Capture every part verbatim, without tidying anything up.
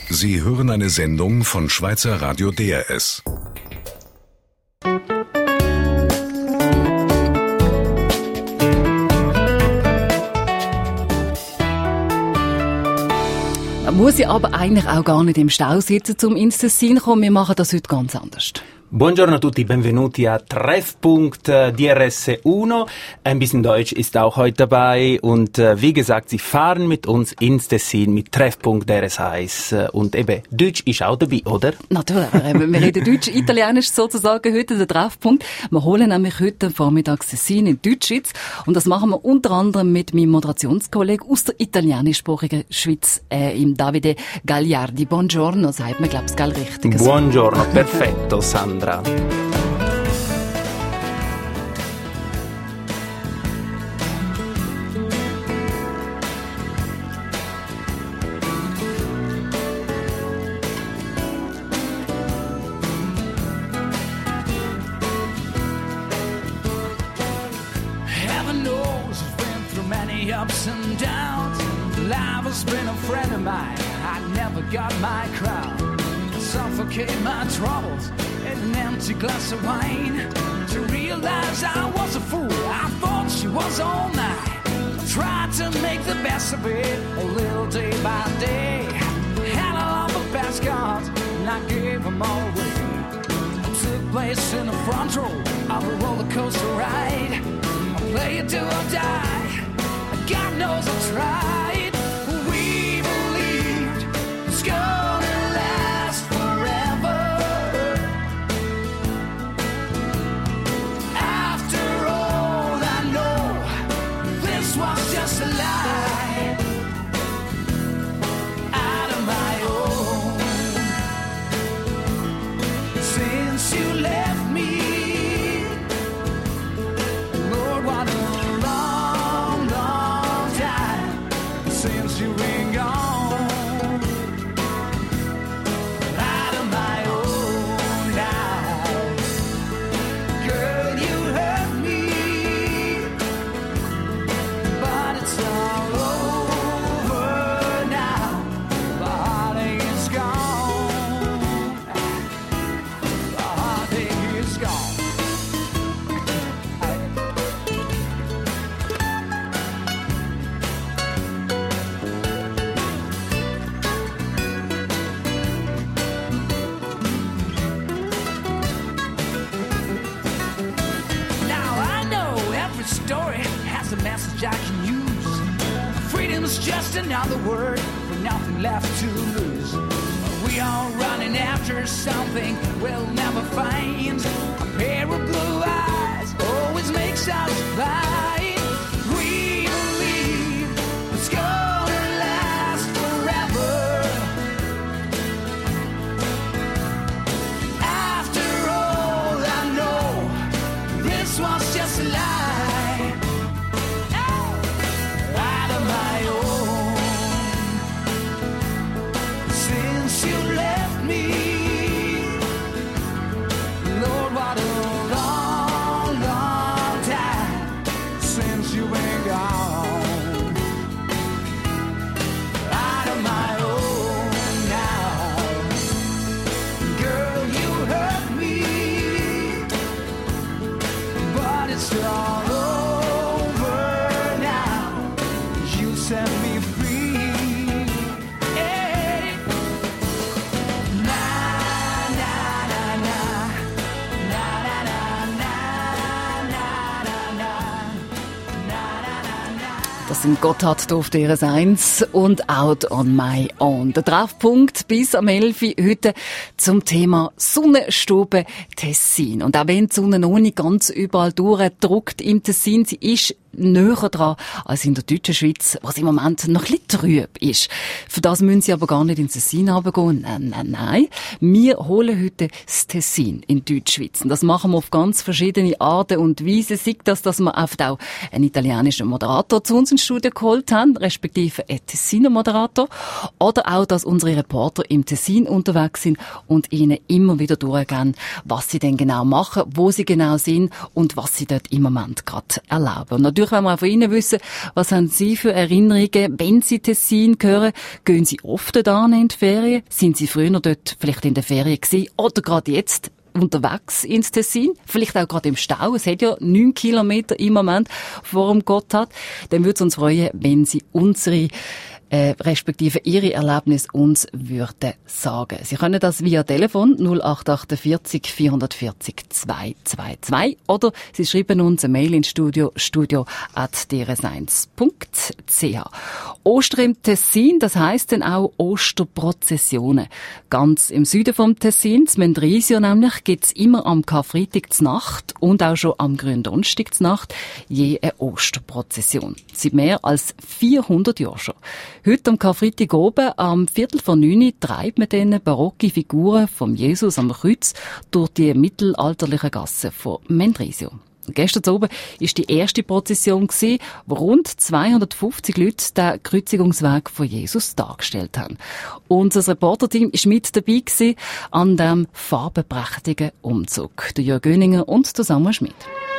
Sie hören eine Sendung von Schweizer Radio D R S. Man muss ja aber eigentlich auch gar nicht im Stau sitzen, um ins Tessin zu kommen. Wir machen das heute ganz anders. Buongiorno a tutti, benvenuti a Treffpunkt D R S uno. Ein bisschen Deutsch ist auch heute dabei und äh, wie gesagt, Sie fahren mit uns ins Tessin mit Treffpunkt D R S eins und eben Deutsch ist auch dabei, oder? Natürlich, wir reden Deutsch, Italienisch sozusagen heute der Treffpunkt. Wir holen nämlich heute Vormittags Tessin in Deutschschweiz und das machen wir unter anderem mit meinem Moderationskollegen aus der italienischsprachigen Schweiz, äh, im Davide Gagliardi. Buongiorno, sagt man, glaube ich, gell, richtig. Buongiorno, perfetto, Sandra. Heaven knows I've been through many ups and downs. Life has been a friend of mine. I never got my crown. I suffocate my troubles in an empty glass of wine. To realize I was a fool, I thought she was all mine. I tried to make the best of it, a little day by day. Had all of the best cards, and I gave them all away. I took place in the front row of a roller coaster ride. I play it do or die, God knows I tried. We believed it's gonna last forever. After all I know, this was just a lie. Out of my own. Since you left me, Lord, what a long, long time since you've been gone. Out of my own now. Girl, you hurt me, but it's all over now. The heartache is gone. The heartache is gone. Now I know every story has a message I can use. Freedom is just another word for nothing left to lose. We are running after something we'll never find. A pair of blue eyes always makes us blind. We believe it's gonna last forever. After all I know, this was just a lie. Out of my own. Since you left me, Lord, what a long, long time since you've been gone. Out of my own now. Girl, you hurt me, but it's all over now. You set me free. Hey. Na, na, na, na. Na, na, na, na. Na, na, na. Na, na, na, na. Das sind Gotthard auf D R S eins und Out on My Own. Der Treffpunkt bis am elf Uhr heute zum Thema Sonnenstube Tessin. Und auch wenn die Sonne noch nicht ganz überall durchdruckt im Tessin, sie ist näher dran als in der deutschen Schweiz, was im Moment noch ein bisschen trüb ist. Für das müssen Sie aber gar nicht ins Tessin runtergehen. Nein, nein, nein. Wir holen heute das Tessin in Deutschschweiz. Und das machen wir auf ganz verschiedene Arten und Weisen. Sei das, dass wir oft auch einen italienischen Moderator zu uns ins Studio geholt haben, respektive einen Tessiner Moderator. Oder auch, dass unsere Reporter im Tessin unterwegs sind und ihnen immer wieder durchgehen, was sie denn genau machen, wo sie genau sind und was sie dort im Moment gerade erleben. Und Natürlich wollen wir auch von Ihnen wissen, was haben Sie für Erinnerungen, wenn Sie Tessin hören? Gehen Sie oft da in die Ferien? Sind Sie früher dort vielleicht in der Ferien gewesen? Oder gerade jetzt unterwegs ins Tessin? Vielleicht auch gerade im Stau. Es hat ja neun Kilometer im Moment vor dem Gotthard. Dann würde es uns freuen, wenn Sie unsere Äh, respektive Ihre Erlebnis uns würden sagen. Sie können das via Telefon null acht vier acht vier vier vier zwei zwei zwei oder Sie schreiben uns eine Mail ins Studio, studio at d r s eins punkt c h. Ostern im Tessin, das heisst dann auch Osterprozessionen. Ganz im Süden vom Tessin, in Mendrisio nämlich, gibt's immer am Karfreitag zur Nacht und auch schon am Gründonnerstag zur Nacht je eine Osterprozession. Seit mehr als vierhundert Jahren schon. Heute am Karfreitag oben, am Viertel vor neun, treibt man dann barocke Figuren vom Jesus am Kreuz durch die mittelalterlichen Gassen von Mendrisio. Gestern oben war die erste Prozession, wo rund zweihundertfünfzig Leute den Kreuzigungsweg von Jesus dargestellt haben. Unser Reporterteam war mit dabei an diesem farbenprächtigen Umzug. Der Jörg Göninger und der Samuel Schmidt.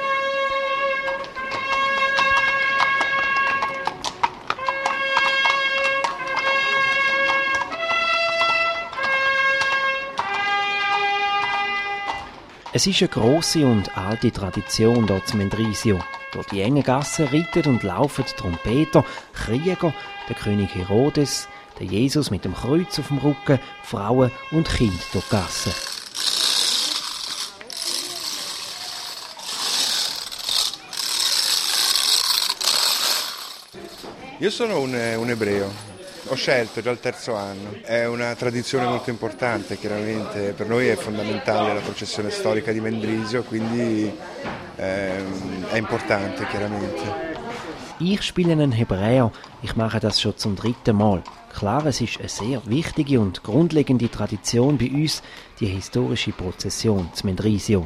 Es ist eine grosse und alte Tradition hier in Mendrisio. Durch die engen Gassen reiten und laufen Trompeter, Krieger, der König Herodes, der Jesus mit dem Kreuz auf dem Rücken, Frauen und Kinder durch die Gassen. Io sono un, un ebreo. Ho scelto già il terzo anno, è una tradizione molto importante, chiaramente per noi è fondamentale la processione storica di Mendrisio, quindi ehm, è importante chiaramente. Ich spiele einen Hebräer, ich mache das schon zum dritten Mal. Klar, es ist eine sehr wichtige und grundlegende Tradition bei uns, die historische Prozession zu Mendrisio.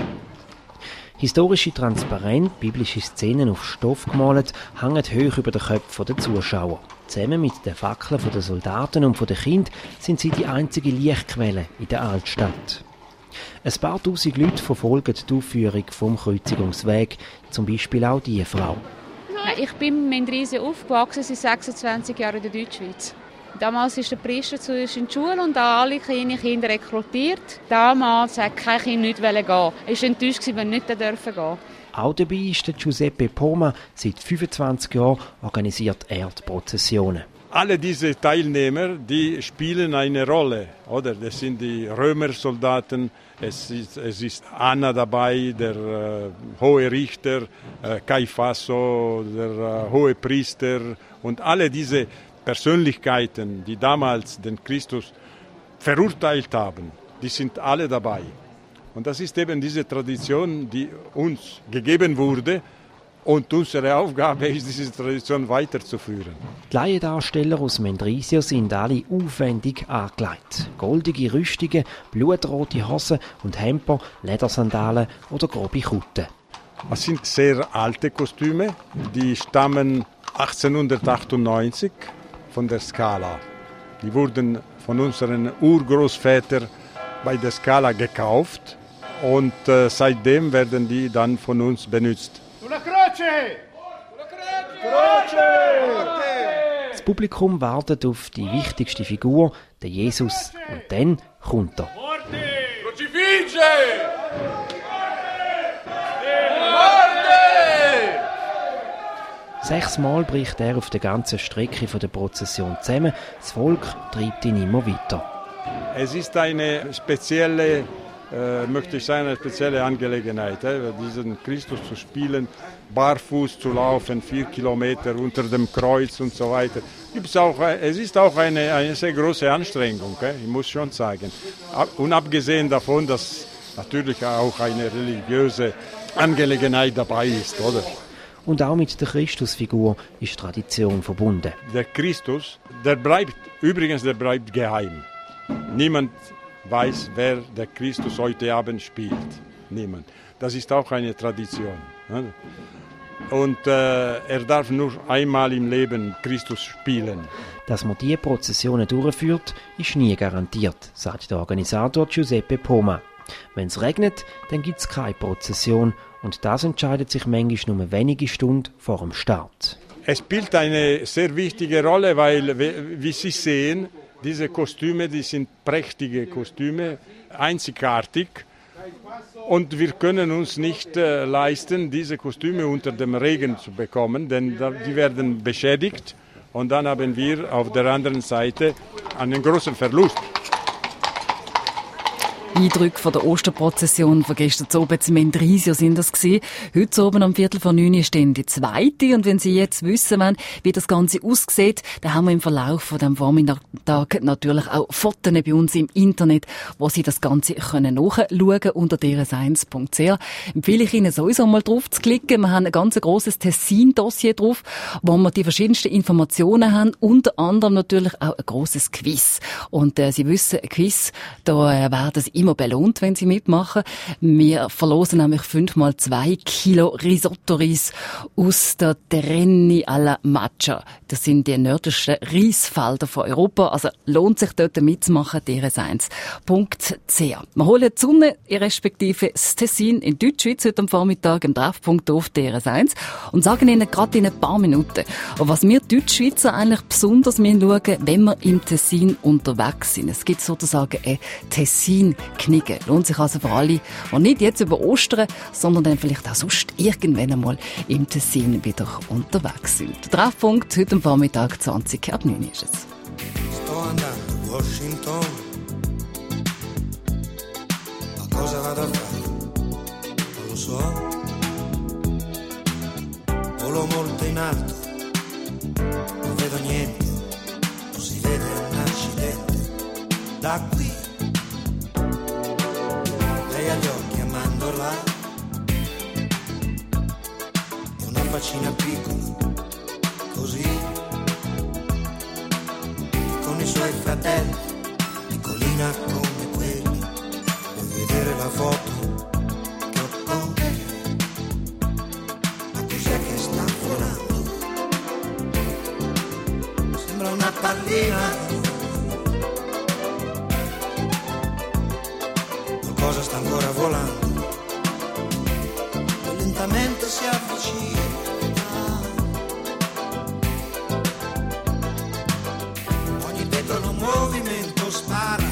Historische Transparente, biblische Szenen auf Stoff gemalt, hängen hoch über den Köpfen der Zuschauer. Zusammen mit den Fackeln der Soldaten und der Kinder sind sie die einzige Lichtquelle in der Altstadt. Ein paar tausend Leute verfolgen die Aufführung vom Kreuzigungsweg, zum Beispiel auch diese Frau. Ich bin in Mendrisio aufgewachsen, seit sechsundzwanzig Jahren in der Deutschschweiz. Damals ist der Priester zu uns in die Schule und da alle kleine Kinder rekrutiert. Damals wollte kein Kind nicht gehen. Er war enttäuscht, wenn er nicht gehen durfte. Auch dabei ist der Giuseppe Poma. Seit fünfundzwanzig Jahren organisiert er die Prozessionen. Alle diese Teilnehmer, die spielen eine Rolle, oder? Das sind die Römersoldaten, es ist, es ist Anna dabei, der äh, hohe Richter, äh, Caifaso, der äh, hohe Priester und alle diese Persönlichkeiten, die damals den Christus verurteilt haben, die sind alle dabei. Und das ist eben diese Tradition, die uns gegeben wurde. Und unsere Aufgabe ist, diese Tradition weiterzuführen. Die Laiendarsteller aus Mendrisio sind alle aufwendig angelegt. Goldige Rüstungen, blutrote Hosen und Hemper, Ledersandalen oder grobe Kutten. Es sind sehr alte Kostüme, die stammen achtzehnhundertachtundneunzig von der Scala. Die wurden von unseren Urgroßvätern bei der Scala gekauft und äh, seitdem werden die dann von uns benutzt. Das Publikum wartet auf die wichtigste Figur, den Jesus, und dann kommt er. Sechsmal bricht er auf der ganzen Strecke der Prozession zusammen. Das Volk treibt ihn immer weiter. Es ist eine spezielle, äh, möchte ich sagen, eine spezielle Angelegenheit, äh, diesen Christus zu spielen, barfuß zu laufen, vier Kilometer unter dem Kreuz und so weiter. Gibt's auch, es ist auch eine, eine sehr große Anstrengung, äh, ich muss schon sagen. Und abgesehen davon, dass natürlich auch eine religiöse Angelegenheit dabei ist, oder? Und auch mit der Christusfigur ist Tradition verbunden. Der Christus, der bleibt, übrigens, der bleibt geheim. Niemand weiß, wer der Christus heute Abend spielt. Niemand. Das ist auch eine Tradition. Und äh, er darf nur einmal im Leben Christus spielen. Dass man diese Prozessionen durchführt, ist nie garantiert, sagt der Organisator Giuseppe Poma. Wenn es regnet, dann gibt es keine Prozession und das entscheidet sich manchmal nur wenige Stunden vor dem Start. Es spielt eine sehr wichtige Rolle, weil, wie Sie sehen, diese Kostüme, die sind prächtige Kostüme, einzigartig. Und wir können uns nicht äh, leisten, diese Kostüme unter dem Regen zu bekommen, denn da, die werden beschädigt. Und dann haben wir auf der anderen Seite einen großen Verlust. Eindrücke von der Osterprozession von gestern Abend in Mendrisio sind das gewesen. Heute oben am Viertel vor neun stehen die zweite. Und wenn Sie jetzt wissen wollen, wie das Ganze aussieht, dann haben wir im Verlauf von dem Vormittag natürlich auch Fotos bei uns im Internet, wo Sie das Ganze können nachschauen unter d r s eins punkt c h. Empfehle ich Ihnen sowieso mal drauf zu klicken. Wir haben ein ganz grosses Tessin-Dossier drauf, wo wir die verschiedensten Informationen haben, unter anderem natürlich auch ein grosses Quiz. Und äh, Sie wissen, ein Quiz, da äh, werden Sie immer belohnt, wenn Sie mitmachen. Wir verlosen nämlich fünfmal zwei Kilo Risotto-Reis aus der Terreni alla Maccia. Das sind die nördlichsten Reisfelder von Europa. Also lohnt sich dort mitzumachen, d r s eins punkt c h. Wir holen die Sonne, respektive das Tessin in Deutschschweiz heute am Vormittag im Treffpunkt auf D R S eins und sagen Ihnen gerade in ein paar Minuten, was wir Deutschschweizer eigentlich besonders schauen, wenn wir im Tessin unterwegs sind. Es gibt sozusagen ein Tessin Knicken. Lohnt sich also für alle, die nicht jetzt über Ostern, sondern dann vielleicht auch sonst irgendwann einmal im Tessin wieder unterwegs sind. Der Treffpunkt heute am Vormittag zwanzig ab neun ist es. Sto andando a Washington, ma cosa vado a fare? Non lo so. Volo molto in alto, non vedo niente, non si vede un accidente. Da qui lei ha gli occhi a mandorla e una faccina piccola, così, con i suoi fratelli, piccolina come quelli, vuoi vedere la foto che ho con te? Ma cos'è che sta volando? Sembra una pallina. Cosa sta ancora volando e lentamente si avvicina. Ogni piccolo movimento spara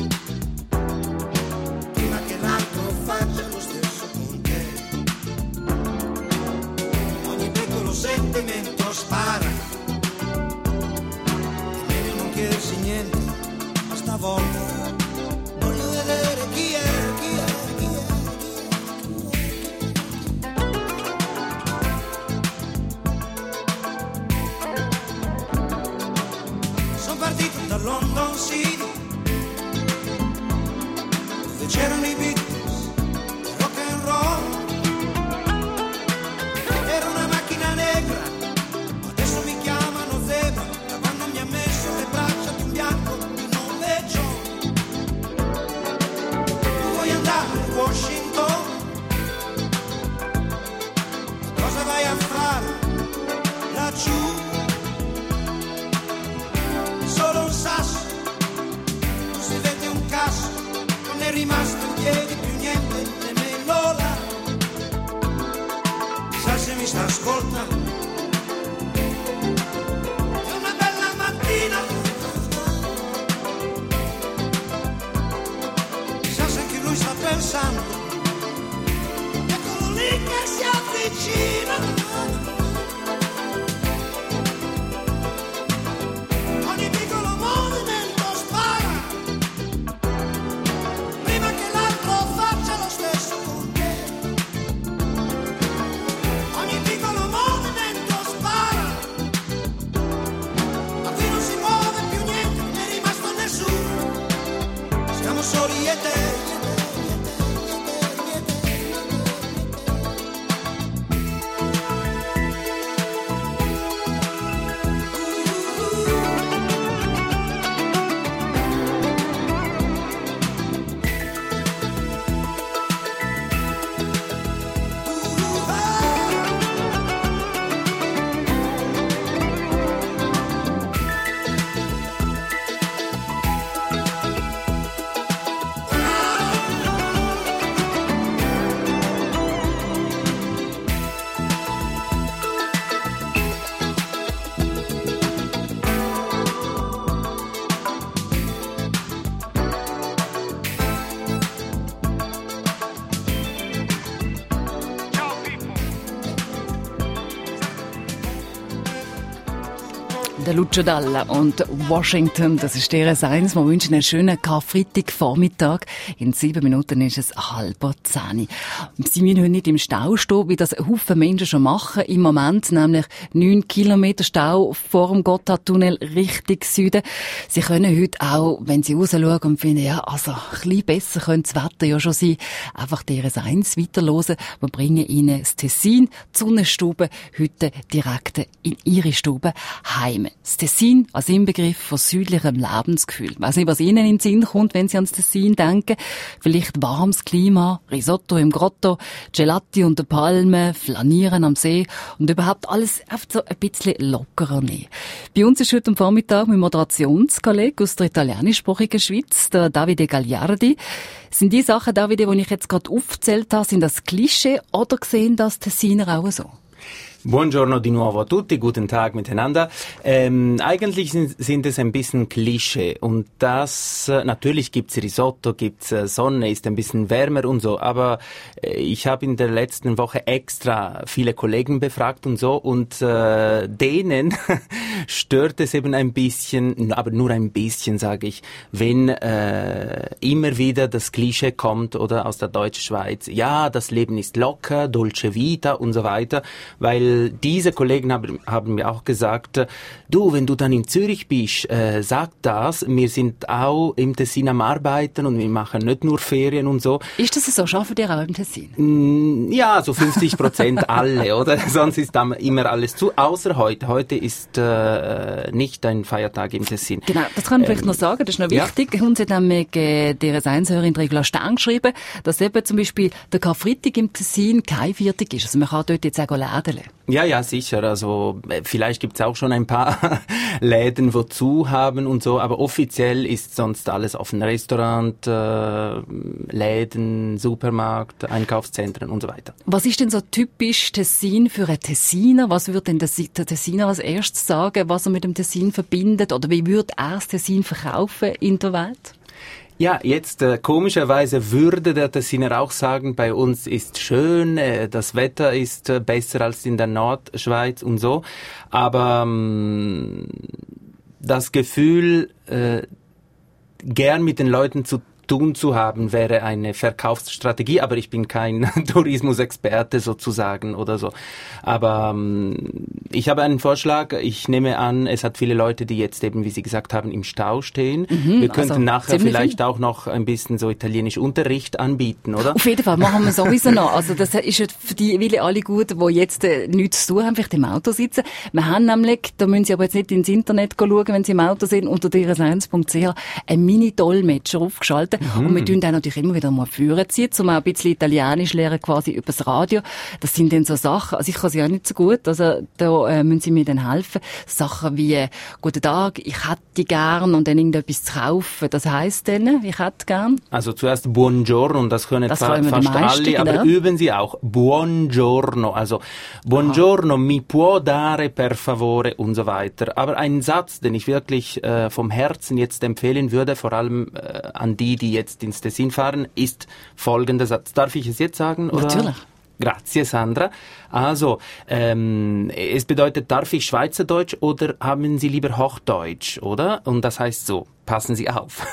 prima che l'altro faccia lo stesso con te. Ogni piccolo sentimento spara, è meglio non chiedersi niente, ma stavolta voglio vedere chi è. London City, dove c'erano i Beatles, rock and roll. Era una macchina negra, adesso mi chiamano Zebra, da quando mi ha messo le braccia di un bianco che non veggio. Tu vuoi andare a Washington? Cosa vai a fare laggiù? Solo un sasso, non si vede un caso, non è rimasto in piedi più niente, nemmeno là. Sa se mi sta ascoltando, è una bella mattina, sa se anche lui sta pensando, eccolo lì che si avvicina. der Lucio Dalla und Washington, das ist der eins. Wir wünschen einen schönen Karfreitag-Vormittag. In sieben Minuten ist es halb zehn. Sie müssen heute nicht im Stau stehen, wie das Haufen Menschen schon machen. Im Moment nämlich neun Kilometer Stau vor dem Gotthardtunnel Richtung Süden. Sie können heute auch, wenn Sie rausschauen und finden, ja, also ein bisschen besser könnte das Wetter ja schon sein, einfach der eins weiterhören. Wir bringen Ihnen das Tessin, die Sonnenstube, heute direkt in Ihre Stube heim. Das Tessin als Inbegriff von südlichem Lebensgefühl. Ich weiss nicht, was Ihnen in den Sinn kommt, wenn Sie ans Tessin denken. Vielleicht warmes Klima, Risotto im Grotto, Gelati unter Palmen, Flanieren am See und überhaupt alles einfach so ein bisschen lockerer nehmen. Bei uns ist heute am Vormittag mein Moderationskollege aus der italienischsprachigen Schweiz, der Davide Gagliardi. Sind die Sachen, Davide, die ich jetzt gerade aufgezählt habe, sind das Klischee oder sehen das Tessiner auch so? Buongiorno di nuovo a tutti, guten Tag miteinander. Ähm, eigentlich sind, sind es ein bisschen Klischee und das, äh, natürlich gibt's Risotto, gibt's äh, Sonne, ist ein bisschen wärmer und so, aber äh, ich habe in der letzten Woche extra viele Kollegen befragt und so und äh, denen stört es eben ein bisschen, aber nur ein bisschen, sage ich, wenn äh, immer wieder das Klischee kommt oder aus der Deutschschweiz, ja, das Leben ist locker, dolce vita und so weiter, weil diese Kollegen haben, haben mir auch gesagt, du, wenn du dann in Zürich bist, äh, sag das, wir sind auch im Tessin am Arbeiten und wir machen nicht nur Ferien und so. Ist das so? Schaffen die auch im Tessin? Mm, ja, so fünfzig Prozent alle, oder? Sonst ist dann immer alles zu, außer heute. Heute ist äh, nicht ein Feiertag im Tessin. Genau, das kann ich ähm, vielleicht noch sagen, das ist noch wichtig. Ja. Uns hat nämlich äh, die Seinshörerin Regula Stern geschrieben, dass eben zum Beispiel der Karfreitag im Tessin kein Viertag ist. Also man kann dort jetzt auch lädeln. Ja, ja, sicher. Also vielleicht gibt's auch schon ein paar Läden, wo zu haben und so, aber offiziell ist sonst alles offen. Restaurant, äh, Läden, Supermarkt, Einkaufszentren und so weiter. Was ist denn so typisch Tessin für einen Tessiner? Was würde denn der Tessiner als erstes sagen, was er mit dem Tessin verbindet? Oder wie würde er das Tessin verkaufen in der Welt? Ja, jetzt äh, komischerweise würde der Tessiner auch sagen, bei uns ist schön, äh, das Wetter ist äh, besser als in der Nordschweiz und so, aber ähm, das Gefühl, äh, gern mit den Leuten zu tun zu haben, wäre eine Verkaufsstrategie, aber ich bin kein Tourismusexperte sozusagen oder so. Aber ähm, ich habe einen Vorschlag. Ich nehme an, es hat viele Leute, die jetzt eben, wie Sie gesagt haben, im Stau stehen. Mhm, wir könnten also nachher vielleicht viel. auch noch ein bisschen so italienisch Unterricht anbieten, oder? Auf jeden Fall, machen wir sowieso noch. Also das ist ja für die viele alle gut, die jetzt äh, nichts zu tun haben, vielleicht im Auto sitzen. Wir haben nämlich, da müssen Sie aber jetzt nicht ins Internet schauen, wenn Sie im Auto sind, unter d r s eins punkt c h einen Mini-Dolmetscher aufgeschaltet. Mhm. Und wir tun dann natürlich immer wieder mal führen ziehen, um auch ein bisschen Italienisch lernen, quasi übers Radio. Das sind dann so Sachen, also ich kann sie auch nicht so gut, also da äh, müssen Sie mir dann helfen. Sachen wie, äh, guten Tag, ich hätte gern und dann irgendetwas zu kaufen. Das heisst dann, ich hätte gern. Also zuerst Buongiorno, und das können das fa- fast meisten, alle, aber genau. Üben Sie auch Buongiorno, also Buongiorno, Aha. mi può dare per favore und so weiter. Aber ein Satz, den ich wirklich äh, vom Herzen jetzt empfehlen würde, vor allem äh, an die, die jetzt ins Tessin fahren, ist folgender Satz. Darf ich es jetzt sagen? Oder? Natürlich. Grazie, Sandra. Also, ähm, es bedeutet, darf ich Schweizerdeutsch oder haben Sie lieber Hochdeutsch, oder? Und das heißt so, passen Sie auf.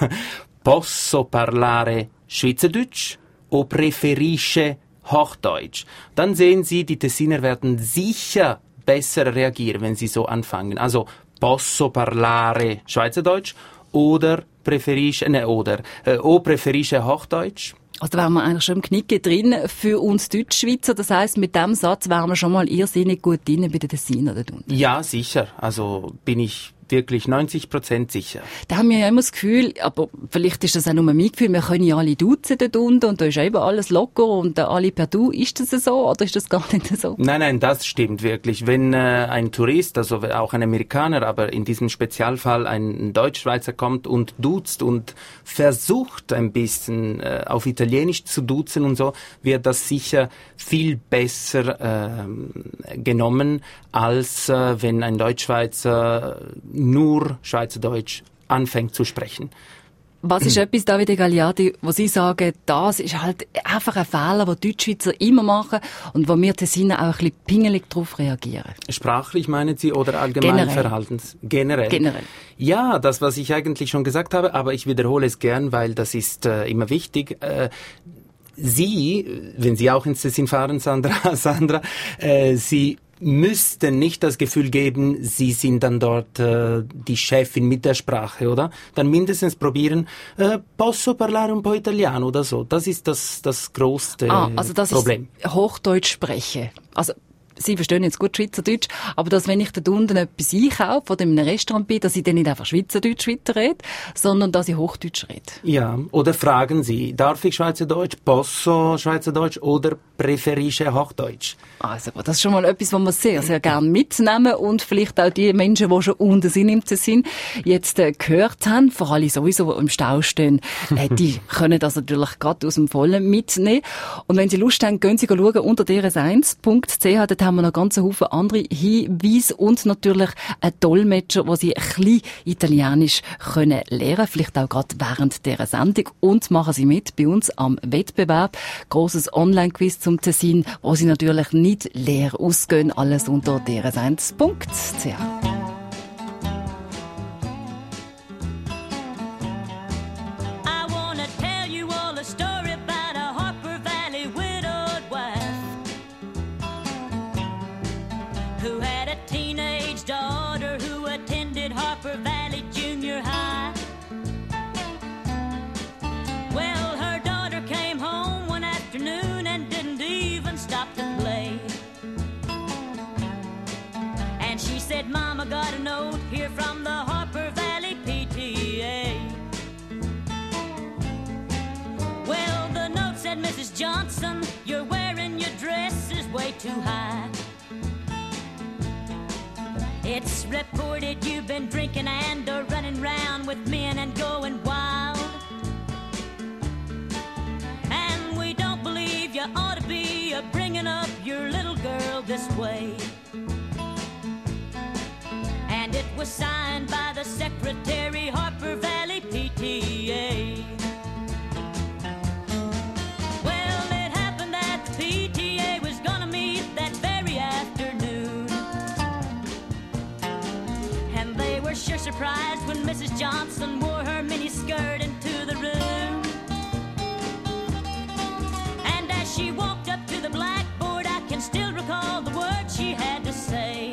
Posso parlare Schweizerdeutsch o preferisce Hochdeutsch? Dann sehen Sie, die Tessiner werden sicher besser reagieren, wenn Sie so anfangen. Also, posso parlare Schweizerdeutsch oder preferisce, ne, oder, äh, o preferisce Hochdeutsch? Also da wären wir eigentlich schon im Knicken drin für uns Deutschschweizer. Das heisst, mit diesem Satz wären wir schon mal irrsinnig gut drin bei den Tessinern dort unten. Ja, sicher. Also bin ich wirklich neunzig Prozent sicher. Da haben wir ja immer das Gefühl, aber vielleicht ist das auch nur mein Gefühl, wir können ja alle duzen dort unten und da ist eben alles locker und alle per Du. Ist das so oder ist das gar nicht so? Nein, nein, das stimmt wirklich. Wenn äh, ein Tourist, also auch ein Amerikaner, aber in diesem Spezialfall ein Deutschschweizer kommt und duzt und versucht ein bisschen äh, auf Italienisch zu duzen und so, wird das sicher viel besser äh, genommen, als äh, wenn ein Deutschschweizer nur Schweizerdeutsch anfängt zu sprechen. Was ist etwas, Davide Gagliardi, wo Sie sagen, das ist halt einfach ein Fehler, den Deutschschweizer immer machen und wo wir Tessiner auch ein bisschen pingelig darauf reagieren? Sprachlich meinen Sie oder allgemein Generell. Verhaltens? Generell. Generell. Ja, das, was ich eigentlich schon gesagt habe, aber ich wiederhole es gern, weil das ist äh, immer wichtig. Äh, Sie, wenn Sie auch ins Tessin fahren, Sandra, Sandra, äh, Sie müssten nicht das Gefühl geben, Sie sind dann dort äh, die Chefin mit der Sprache, oder? Dann mindestens probieren, äh, posso parlare un po' italiano oder so. Das ist das, das größte ah, also das Problem. Ist Hochdeutsch sprechen. Also Sie verstehen jetzt gut Schweizerdeutsch, aber dass, wenn ich da unten etwas einkaufe oder in einem Restaurant bin, dass ich dann nicht einfach Schweizerdeutsch weiterrede, sondern dass ich Hochdeutsch rede. Ja, oder fragen Sie, darf ich Schweizerdeutsch, posso Schweizerdeutsch oder präferische Hochdeutsch? Also das ist schon mal etwas, was wir sehr, sehr gerne mitnehmen und vielleicht auch die Menschen, die schon unten sind im Tessin, jetzt äh, gehört haben, vor allem sowieso, die im Stau stehen, äh, die können das natürlich gerade aus dem Vollen mitnehmen. Und wenn Sie Lust haben, gehen Sie schauen unter d r s eins punkt c h, dort haben wir noch ganz Haufen andere Hinweise und natürlich einen Dolmetscher, wo Sie ein bisschen Italienisch können lernen, vielleicht auch gerade während dieser Sendung. Und machen Sie mit bei uns am Wettbewerb. Grosses Online-Quiz zum Tessin, wo Sie natürlich nicht leer ausgehen. Alles unter d r s eins punkt c h. Mama got a note here from the Harper Valley P T A. Well, the note said, Missus Johnson, you're wearing your dress is way too high. It's reported you've been drinking and are running round with men and going wild. And we don't believe you ought to be uh, bringing up your little girl this way. And it was signed by the Secretary, Harper Valley P T A. Well, it happened that the P T A was gonna meet that very afternoon. And they were sure surprised when Missus Johnson wore her miniskirt into the room. And as she walked up to the blackboard, I can still recall the words she had to say.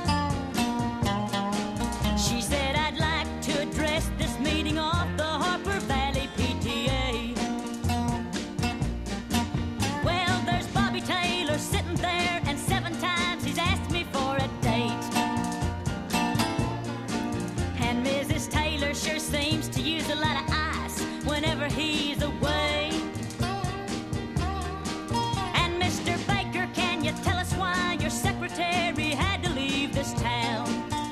He's away. And Mister Baker, can you tell us why your secretary had to leave this town?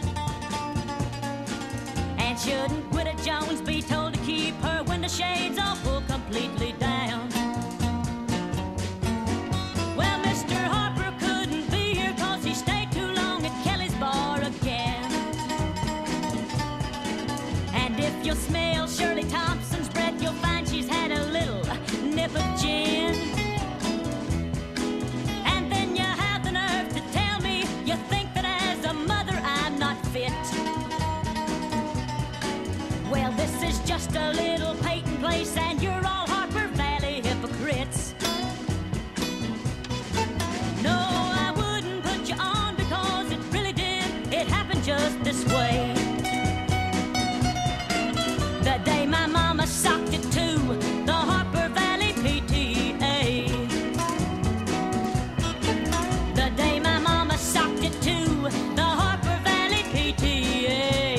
And shouldn't Gwida Jones be told to keep her window shades all pulled completely down? Well, Mister Harper couldn't be here cause he stayed too long at Kelly's bar again. And if you'll smell Shirley Thompson's breath, you'll find she's had a little nip of gin. And then you have the nerve to tell me you think that as a mother I'm not fit. Well, this is just a little Peyton Place and you're all Harper Valley hypocrites. No, I wouldn't put you on because it really did. It happened just this way. The day my mama socked it to the Harper Valley P T A. The day my mama socked it to the Harper Valley P T A.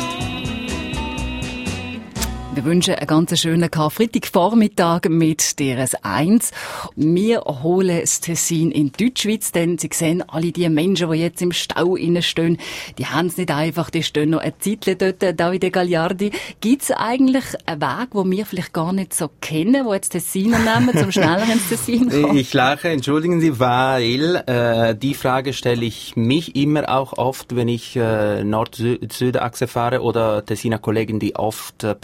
Wir wünschen einen ganz schönen Karfreitagvormittag mit D R S eins. Wir holen das Tessin in Deutschschweiz, denn Sie sehen, alle die Menschen, die jetzt im Stau stehen, die haben es nicht einfach, die stehen noch ein Zeitchen dort. Davide Gagliardi, gibt es eigentlich einen Weg, den wir vielleicht gar nicht so kennen, wo jetzt Tessiner nehmen, zum schneller ins Tessin kommen? Ich lache, entschuldigen Sie, weil äh, die Frage stelle ich mich immer auch oft, wenn ich äh, Nord-Süd-Achse fahre oder Tessiner Kollegen, die oft äh, pendeln.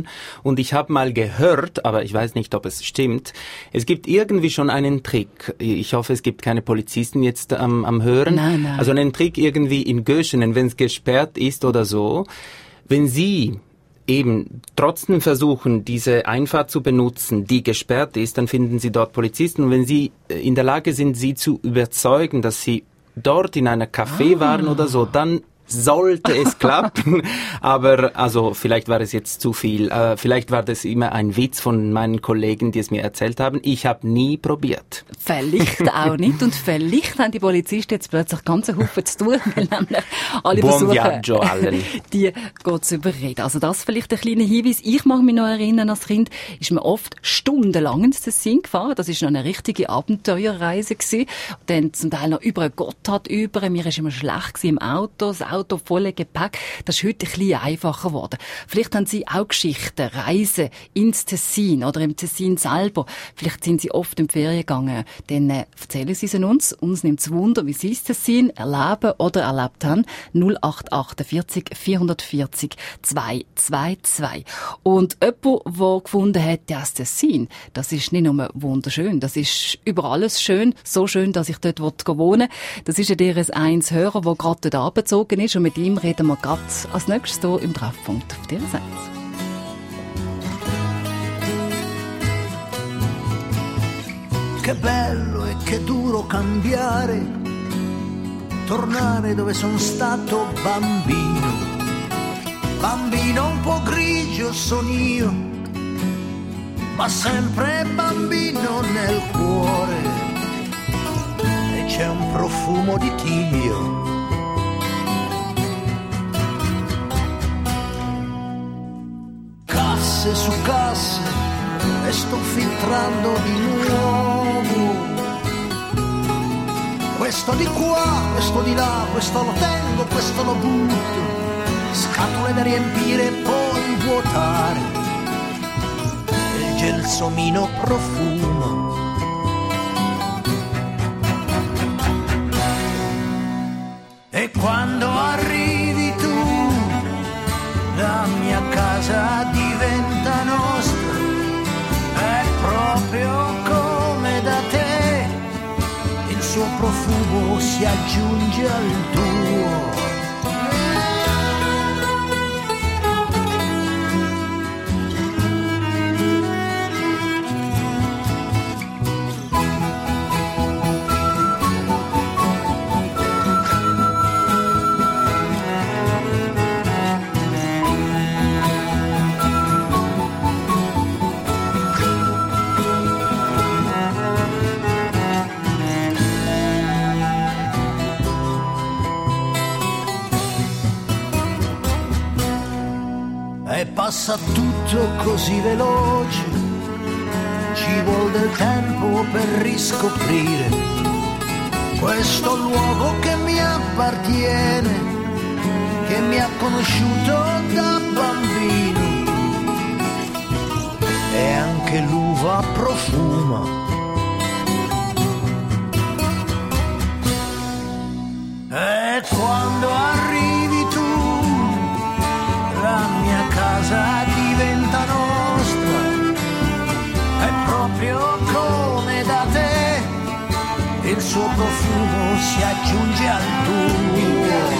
hören. Und ich habe mal gehört, aber ich weiß nicht, ob es stimmt, es gibt irgendwie schon einen Trick. Ich hoffe, es gibt keine Polizisten jetzt am, am Hören. Nein, nein. Also einen Trick irgendwie in Göschenen, wenn es gesperrt ist oder so. Wenn Sie eben trotzdem versuchen, diese Einfahrt zu benutzen, die gesperrt ist, dann finden Sie dort Polizisten. Und wenn Sie in der Lage sind, sie zu überzeugen, dass Sie dort in einer Café ah. waren oder so, dann sollte es klappen, aber also vielleicht war es jetzt zu viel. Äh, vielleicht war das immer ein Witz von meinen Kollegen, die es mir erzählt haben. Ich habe nie probiert. Vielleicht auch nicht und vielleicht haben die Polizisten jetzt plötzlich ganz einen Haufen zu tun, weil nämlich alle Buon versuchen, viaggio allen. die zu überreden. Also das vielleicht ein kleiner Hinweis. Ich mag mich noch erinnern, als Kind ist man oft stundenlang ins Tessin gefahren. Das ist noch eine richtige Abenteuerreise gewesen. Dann zum Teil noch über einen Gotthard über. Mir ist immer schlecht gewesen im Auto. Das Auto voller Gepäck. Das ist heute ein bisschen einfacher geworden. Vielleicht haben Sie auch Geschichten, Reisen ins Tessin oder im Tessin selber. Vielleicht sind Sie oft in die Ferien gegangen. Dann äh, erzählen Sie es uns. Uns nimmt es Wunder, wie Sie das Tessin erleben oder erlebt haben. null acht achtundvierzig vierhundertvierzig zweihundertzweiundzwanzig. Und jemand, der gefunden hat, ja, das Tessin, das ist nicht nur wunderschön, das ist über alles schön, so schön, dass ich dort wohnen will. Das ist ein D R S eins Hörer, der gerade dort abgezogen ist. Und mit ihm reden wir gerade als nächstes hier im Treffpunkt auf D R S eins. Che bello e che duro cambiare, tornare dove son stato bambino, bambino un po' grigio son io, ma sempre bambino nel cuore, e c'è un profumo di tio. Casse su casse e sto filtrando di nuovo, questo di qua, questo di là, questo lo tengo, questo lo butto, scatole da riempire e poi vuotare, e il gelsomino profuma. E quando arrivi tu, la mia casa diventa nostra, è proprio come da te, il suo profumo si aggiunge al tuo. Passa tutto così veloce, ci vuol del tempo per riscoprire questo luogo che mi appartiene, che mi ha conosciuto da bambino, e anche l'uva profuma. E quando arrivi tu, la mia casa diventa nostra, è proprio come da te, il suo profumo si aggiunge al tuo.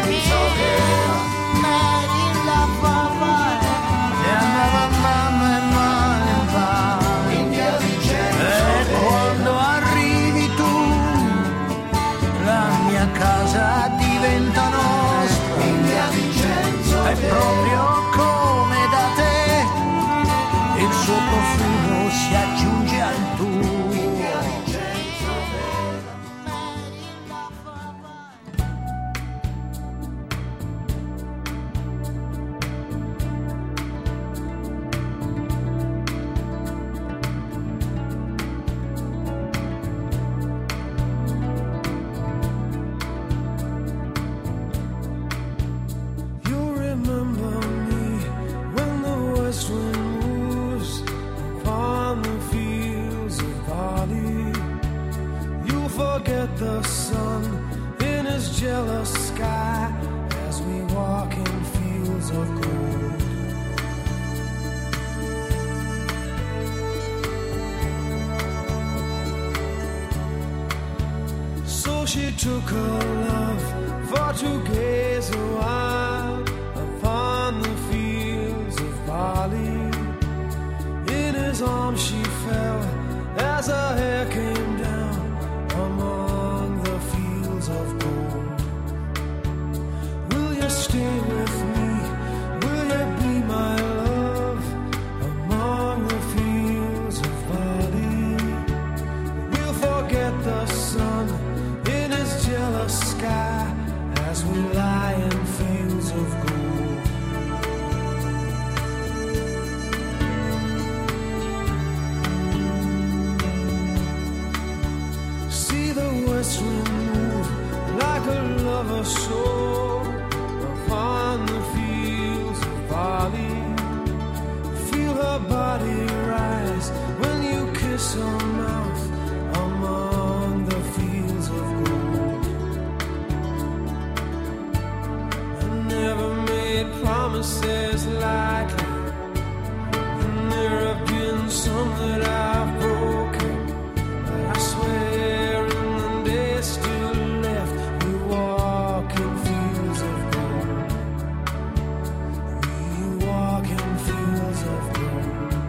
E quando arrivi tu, la mia casa diventa nostra, è proprio come da te, il suo profumo si aggiunge al tuo. she took her love for to gaze a while upon the fields of barley. In his arms she fell as her hair came down among the fields of gold. Will you stay with me? Will you be my love among the fields of barley? We'll forget the sun in his jealous sky as we lie in fields of gold. See the west wind move like a lover soar upon the fields of barley. Feel her body rise when you kiss her mouth among the fields of gold. I never made promises lightly, and there have been some that I've broken, but I swear in the days still left we walk in fields of gold. We walk in fields of gold.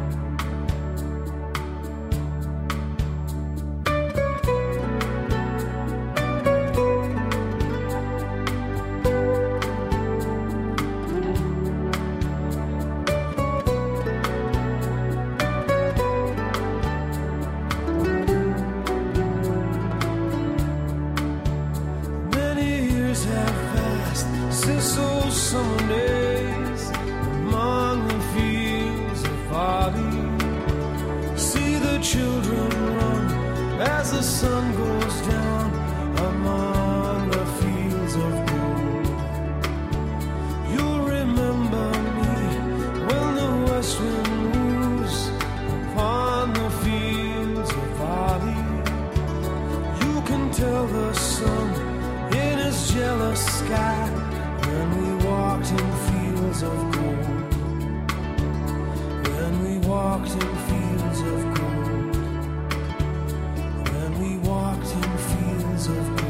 Many years have passed since those summer days among the fields of barley. See the children run as the sun goes down among the fields of gold. You'll remember me when the west wind moves upon the fields of barley. You can tell the sun in his jealous sky when we walked in fields of gold. When we walked in fields of gold. When we walked in fields of gold.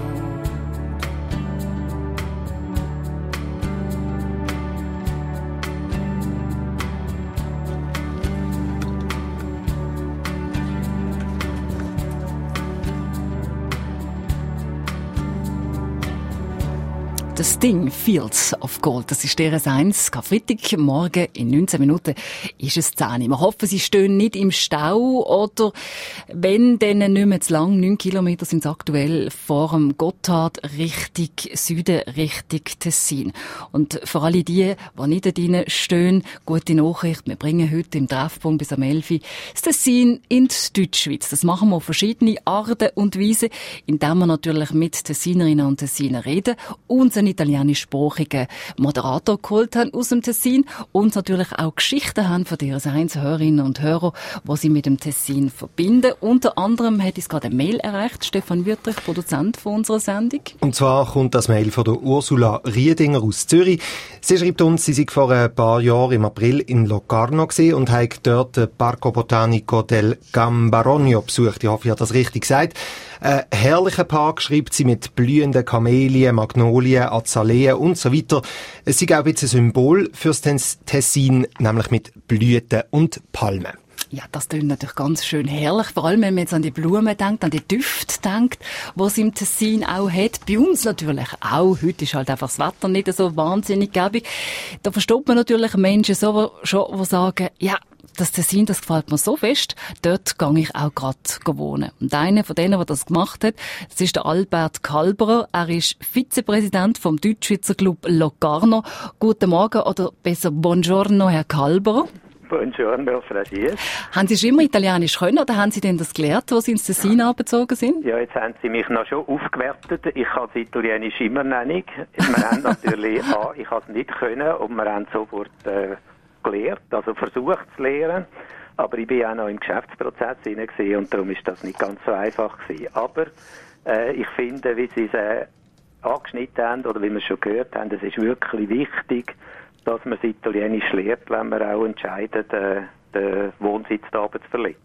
Das Ding Fields of Gold, das ist der eins. Freitag morgen in neunzehn Minuten ist es zehn. Wir hoffen, Sie stehen nicht im Stau oder wenn, dann nicht mehr zu lang. neun Kilometer sind es aktuell vor dem Gotthard Richtung Süden, Richtung Tessin. Und für alle die, die nicht da drinnen stehen, gute Nachricht. Wir bringen heute im Treffpunkt bis am elf Uhr das Tessin in die Deutschschweiz. Das machen wir auf verschiedene Arten und Weisen, indem wir natürlich mit Tessinerinnen und Tessinern reden und einen italienischsprachigen Moderator geholt haben aus dem Tessin und natürlich auch Geschichten haben von D R S eins Hörerinnen und Hörer, die sie mit dem Tessin verbinden. Unter anderem hat uns gerade eine Mail erreicht, Stefan Wüttrich, Produzent von unserer Sendung. Und zwar kommt das Mail von der Ursula Riedinger aus Zürich. Sie schreibt uns, sie sei vor ein paar Jahren im April in Locarno gewesen und hat dort den Parco Botanico del Gambarogno besucht. Ich hoffe, ich habe das richtig gesagt. Ein herrlicher Park, schreibt sie, mit blühenden Kamelien, Magnolien, Azaleen und so weiter. Es ist auch ein bisschen ein Symbol fürs Tessin, nämlich mit Blüten und Palmen. Ja, das klingt natürlich ganz schön herrlich, vor allem wenn man jetzt an die Blumen denkt, an die Düfte denkt, die es im Tessin auch hat. Bei uns natürlich auch. Heute ist halt einfach das Wetter nicht so wahnsinnig gäbig. Da versteht man natürlich Menschen so, schon, die sagen, ja, das Tessin, das gefällt mir so fest, dort gehe ich auch gerade wohnen. Und einer von denen, der das gemacht hat, das ist der Albert Kalberer. Er ist Vizepräsident vom Deutschschweizer Club Locarno. Guten Morgen oder besser Buongiorno, Herr Kalberer. Buongiorno, Frau Diaz. Haben Sie schon immer Italienisch können oder haben Sie denn das gelernt, als Sie ins Tessin angezogen sind? Ja, jetzt haben Sie mich noch schon aufgewertet. Ich kann das Italienisch immer noch nicht. Wir haben natürlich, ah, ich habe es nicht können und wir haben sofort äh, gelernt, also versucht zu lernen. Aber ich bin auch noch im Geschäftsprozess hinein und darum ist das nicht ganz so einfach gewesen. Aber äh, ich finde, wie Sie es äh, angeschnitten haben oder wie wir es schon gehört haben, es ist wirklich wichtig, dass man das Italienisch lernt, wenn man auch entscheidet, äh, den Wohnsitz da zu verlegen.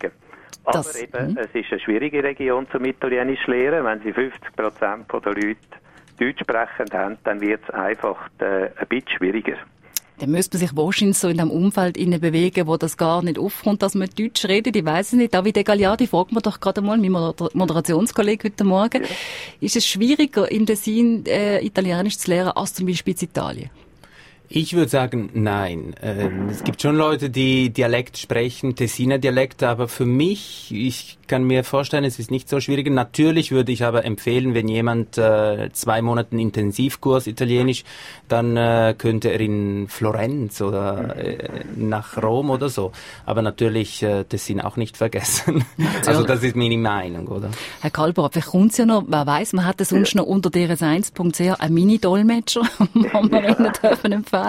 Aber das, eben, mh. es ist eine schwierige Region zum Italienisch lernen. Wenn Sie fünfzig Prozent der Leute Deutsch sprechend haben, dann wird es einfach äh, ein bisschen schwieriger. Dann müsste man sich wahrscheinlich so in einem Umfeld innen bewegen, wo das gar nicht aufkommt, dass man Deutsch redet. Ich weiss es nicht. Davide Gagliardi fragt mir doch gerade mal, mein Moder- Moderationskollege heute Morgen, ja. Ist es schwieriger, im Tessin äh, Italienisch zu lernen, als zum Beispiel in Italien? Ich würde sagen, nein. Ähm, es gibt schon Leute, die Dialekt sprechen, Tessiner Dialekt, aber für mich, ich kann mir vorstellen, es ist nicht so schwierig. Natürlich würde ich aber empfehlen, wenn jemand äh, zwei Monate Intensivkurs Italienisch, dann äh, könnte er in Florenz oder äh, nach Rom oder so. Aber natürlich äh, Tessin auch nicht vergessen. Also das ist meine Meinung, oder? Herr Kalber, vielleicht kommt es ja noch, wer weiss, man hat sonst noch unter d r s eins punkt c h einen Mini-Dolmetscher, den wir Ihnen dürfen empfehlen.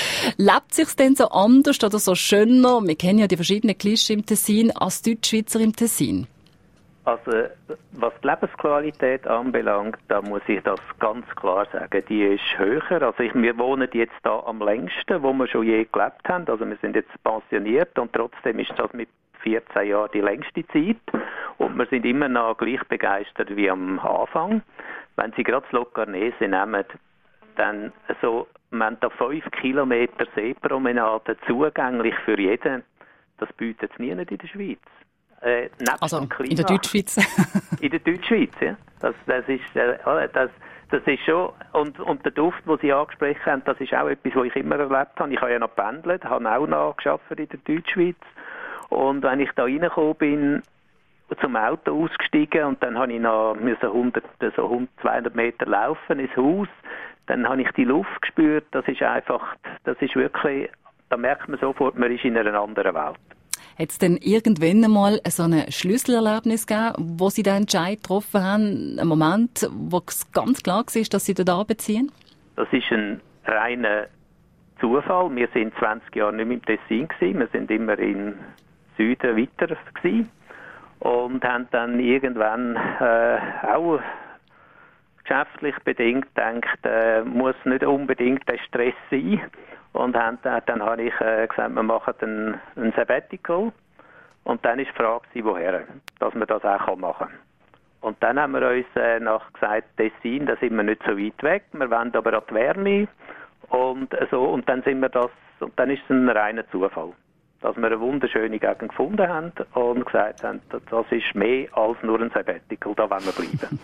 Lebt sich's denn so anders oder so schöner? Wir kennen ja die verschiedenen Klischees im Tessin als Deutschschweizer im Tessin. Also, was die Lebensqualität anbelangt, da muss ich das ganz klar sagen, die ist höher. Also ich, wir wohnen jetzt da am längsten, wo wir schon je gelebt haben. Also wir sind jetzt pensioniert und trotzdem ist das mit vierzehn Jahren die längste Zeit. Und wir sind immer noch gleich begeistert wie am Anfang. Wenn Sie gerade das Locarnese nehmen, dann so, wir haben da fünf Kilometer Seepromenade zugänglich für jeden. Das bietet es nie in der Schweiz. Äh, also in der Deutschschweiz? In der Deutschschweiz, ja. Das, das, ist, äh, das, das ist schon, und, und der Duft, den Sie angesprochen haben, das ist auch etwas, was ich immer erlebt habe. Ich habe ja noch gependelt, habe auch noch gearbeitet in der Deutschschweiz. Und wenn ich da reingekommen bin, zum Auto ausgestiegen und dann habe ich noch hundert, so hundert, zweihundert Meter laufen ins Haus, dann habe ich die Luft gespürt, das ist einfach, das ist wirklich, da merkt man sofort, man ist in einer anderen Welt. Hat es denn irgendwann einmal so ein Schlüsselerlebnis gegeben, wo Sie den Entscheid getroffen haben, einen Moment, wo es ganz klar war, dass Sie dort beziehen? Das ist ein reiner Zufall. Wir sind zwanzig Jahre nicht mehr im Tessin gewesen. Wir sind immer im Süden weiter gewesen und haben dann irgendwann äh, auch geschäftlich bedingt gedacht, äh, muss nicht unbedingt der Stress sein. Und haben, dann, dann habe ich äh, gesagt, wir machen ein, ein Sabbatical. Und dann war die Frage, woher, dass wir das auch machen können. Und dann haben wir uns äh, nach gesagt, Tessin, da sind wir nicht so weit weg, wir wollen aber an die Wärme. Und, äh, so, und dann sind wir das, und dann ist es ein reiner Zufall, dass wir eine wunderschöne Gegend gefunden haben und gesagt haben, das ist mehr als nur ein Sabbatical, da wollen wir bleiben.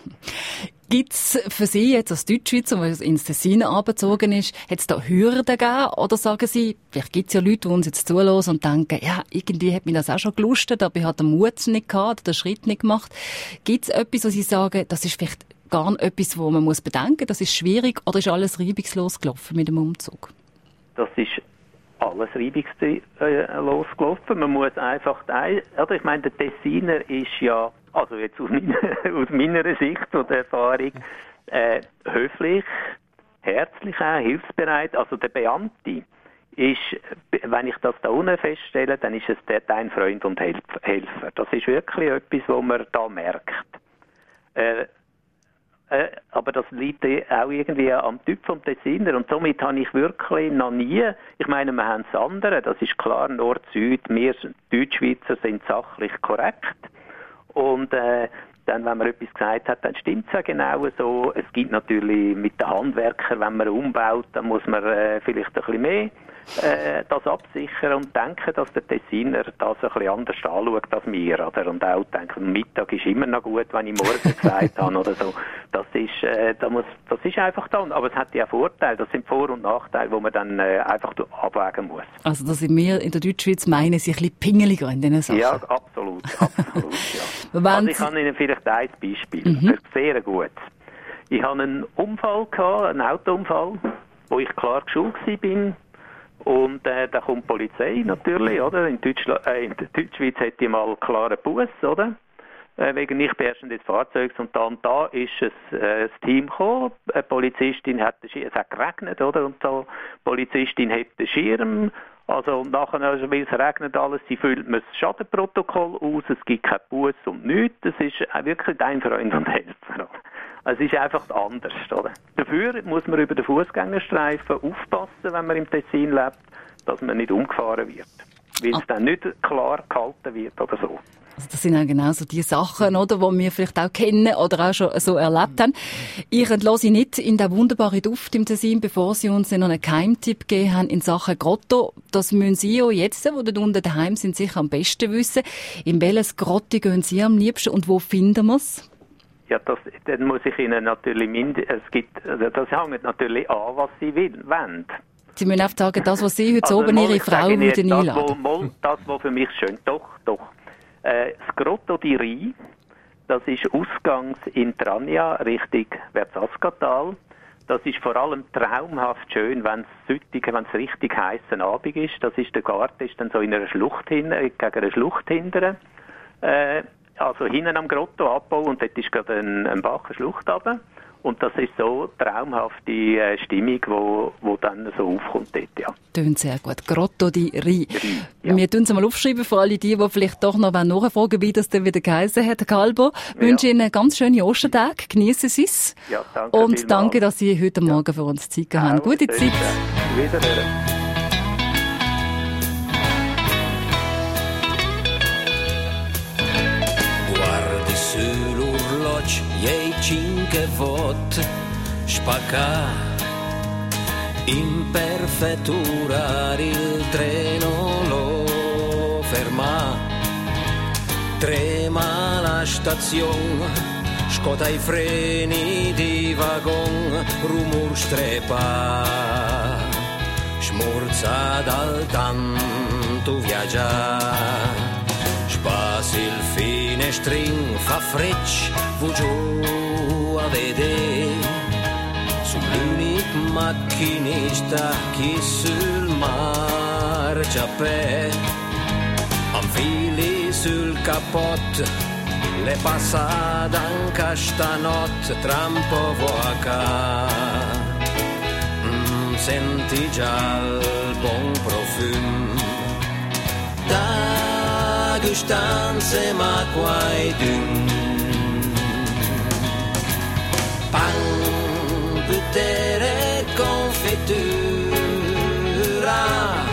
Gibt es für Sie jetzt als Deutschschweizer, der ins Tessin angezogen ist, hat es da Hürden gegeben? Oder sagen Sie, vielleicht gibt es ja Leute, die uns jetzt zuhören und denken, ja, irgendwie hat mich das auch schon gelustet, aber ich habe den Mut nicht gehabt, den Schritt nicht gemacht. Gibt es etwas, wo Sie sagen, das ist vielleicht gar nicht etwas, wo man muss bedenken, das ist schwierig, oder ist alles reibungslos gelaufen mit dem Umzug? Das ist alles reibungslos gelaufen. Man muss einfach, also ich meine, der Tessiner ist ja, also jetzt aus meiner, aus meiner Sicht und Erfahrung, äh, höflich, herzlich auch, hilfsbereit. Also der Beamte ist, wenn ich das da unten feststelle, dann ist es der, dein Freund und Helfer. Das ist wirklich etwas, was man da merkt. Äh, Äh, aber das liegt auch irgendwie am Typ vom Tessiner und somit habe ich wirklich noch nie, ich meine, wir haben das andere, das ist klar, Nord-Süd, wir Deutschschweizer sind sachlich korrekt und äh, dann, wenn man etwas gesagt hat, dann stimmt es ja genau so. Es gibt natürlich mit den Handwerkern, wenn man umbaut, dann muss man äh, vielleicht ein bisschen mehr äh, das absichern und denken, dass der Tessiner das ein bisschen anders anschaut als wir. Oder? Und auch denken, Mittag ist immer noch gut, wenn ich morgen gesagt habe oder so. Das ist, äh, da muss, das ist einfach da. Aber es hat ja Vorteile. Das sind Vor- und Nachteile, die man dann äh, einfach abwägen muss. Also da sind wir in der Deutschschweiz meinen, sich ein bisschen pingeliger in diesen Sachen. Ja, absolut. absolut ja. Also ich kann Ihnen vielleicht ein Beispiel. Mhm. Das ist sehr gut. Ich hatte einen Unfall gehabt, einen Autounfall, wo ich klar geschult war. Und äh, da kommt die Polizei natürlich, oder? In, Deutschland, äh, in der Deutschschweiz hätte ich mal einen klaren Buss, oder? Äh, wegen Nichtbeherrschung des Fahrzeugs. Und dann da ist es, äh, das Team gekommen. Eine Polizistin hat den Schirm, es hat geregnet, oder? Und die Polizistin hebt den Schirm. Also nachher, also, weil es regnet alles, sie füllt mir das Schadenprotokoll aus, es gibt keinen Buss und nichts. Das ist wirklich dein Freund und Helfer. Es ist einfach anders, oder? Dafür muss man über den Fußgängerstreifen aufpassen, wenn man im Tessin lebt, dass man nicht umgefahren wird. Weil es ah. dann nicht klar gehalten wird oder so. Also das sind auch genau so die Sachen, oder, die wir vielleicht auch kennen oder auch schon so erlebt haben. Ich entlasse Sie nicht in den wunderbaren Duft im Tessin, bevor Sie uns noch einen Geheimtipp gegeben haben in Sachen Grotto. Das müssen Sie auch jetzt, die da unten daheim sind, sicher am besten wissen. In welches Grotto gehen Sie am liebsten und wo finden wir es? Ja, das, dann muss ich Ihnen natürlich, mind- es gibt, also das hängt natürlich an, was Sie will, wollen. Sie müssen einfach sagen, das, was Sie heute Also, oben mal, Ihre ich Frau sage Ihnen würden das, einladen. wo, mal, das, was für mich schön, doch, doch. Äh, das Grotto di Ri, das ist ausgangs in Trania, Richtung Verzaskatal. Das ist vor allem traumhaft schön, wenn es richtig heißen Abend ist. Das ist, der Garten ist dann so in einer Schlucht hin, äh, gegen eine Schlucht hinten. Äh, also hinten am Grotto Abbau und dort ist gerade ein, ein Bach, eine Schlucht runter. Und das ist so traumhafte äh, Stimmung, wo, wo dann so aufkommt dort, ja. Tönt sehr gut. Grotto di Ri. Ja. Wir tun es mal aufschreiben für alle die, die vielleicht doch noch nachfragen, wie das denn wieder geheißen hat, Herr Kalbo. Ich Ja. wünsche Ihnen einen ganz schönen Ostertag. Genießen Sie es. Ja, danke Und vielmals. danke, dass Sie heute Morgen für uns Zeit gehabt haben. Gute Zeit. Wiederhören. Guardi sull'orologio e i cinque volte spacca in perfettura il treno lo ferma trema la stazione scotta i freni di wagon rumor strepa smorza dal tanto viaggiare Spas il finestrin fa frecce, vu giù a vedere sull'unico macchinista che sul marciapè anfili sul capot le passate anche stanotte tra un po' vuoca mm, senti già il buon profumo da gustanze ma quai dun pan butere confettura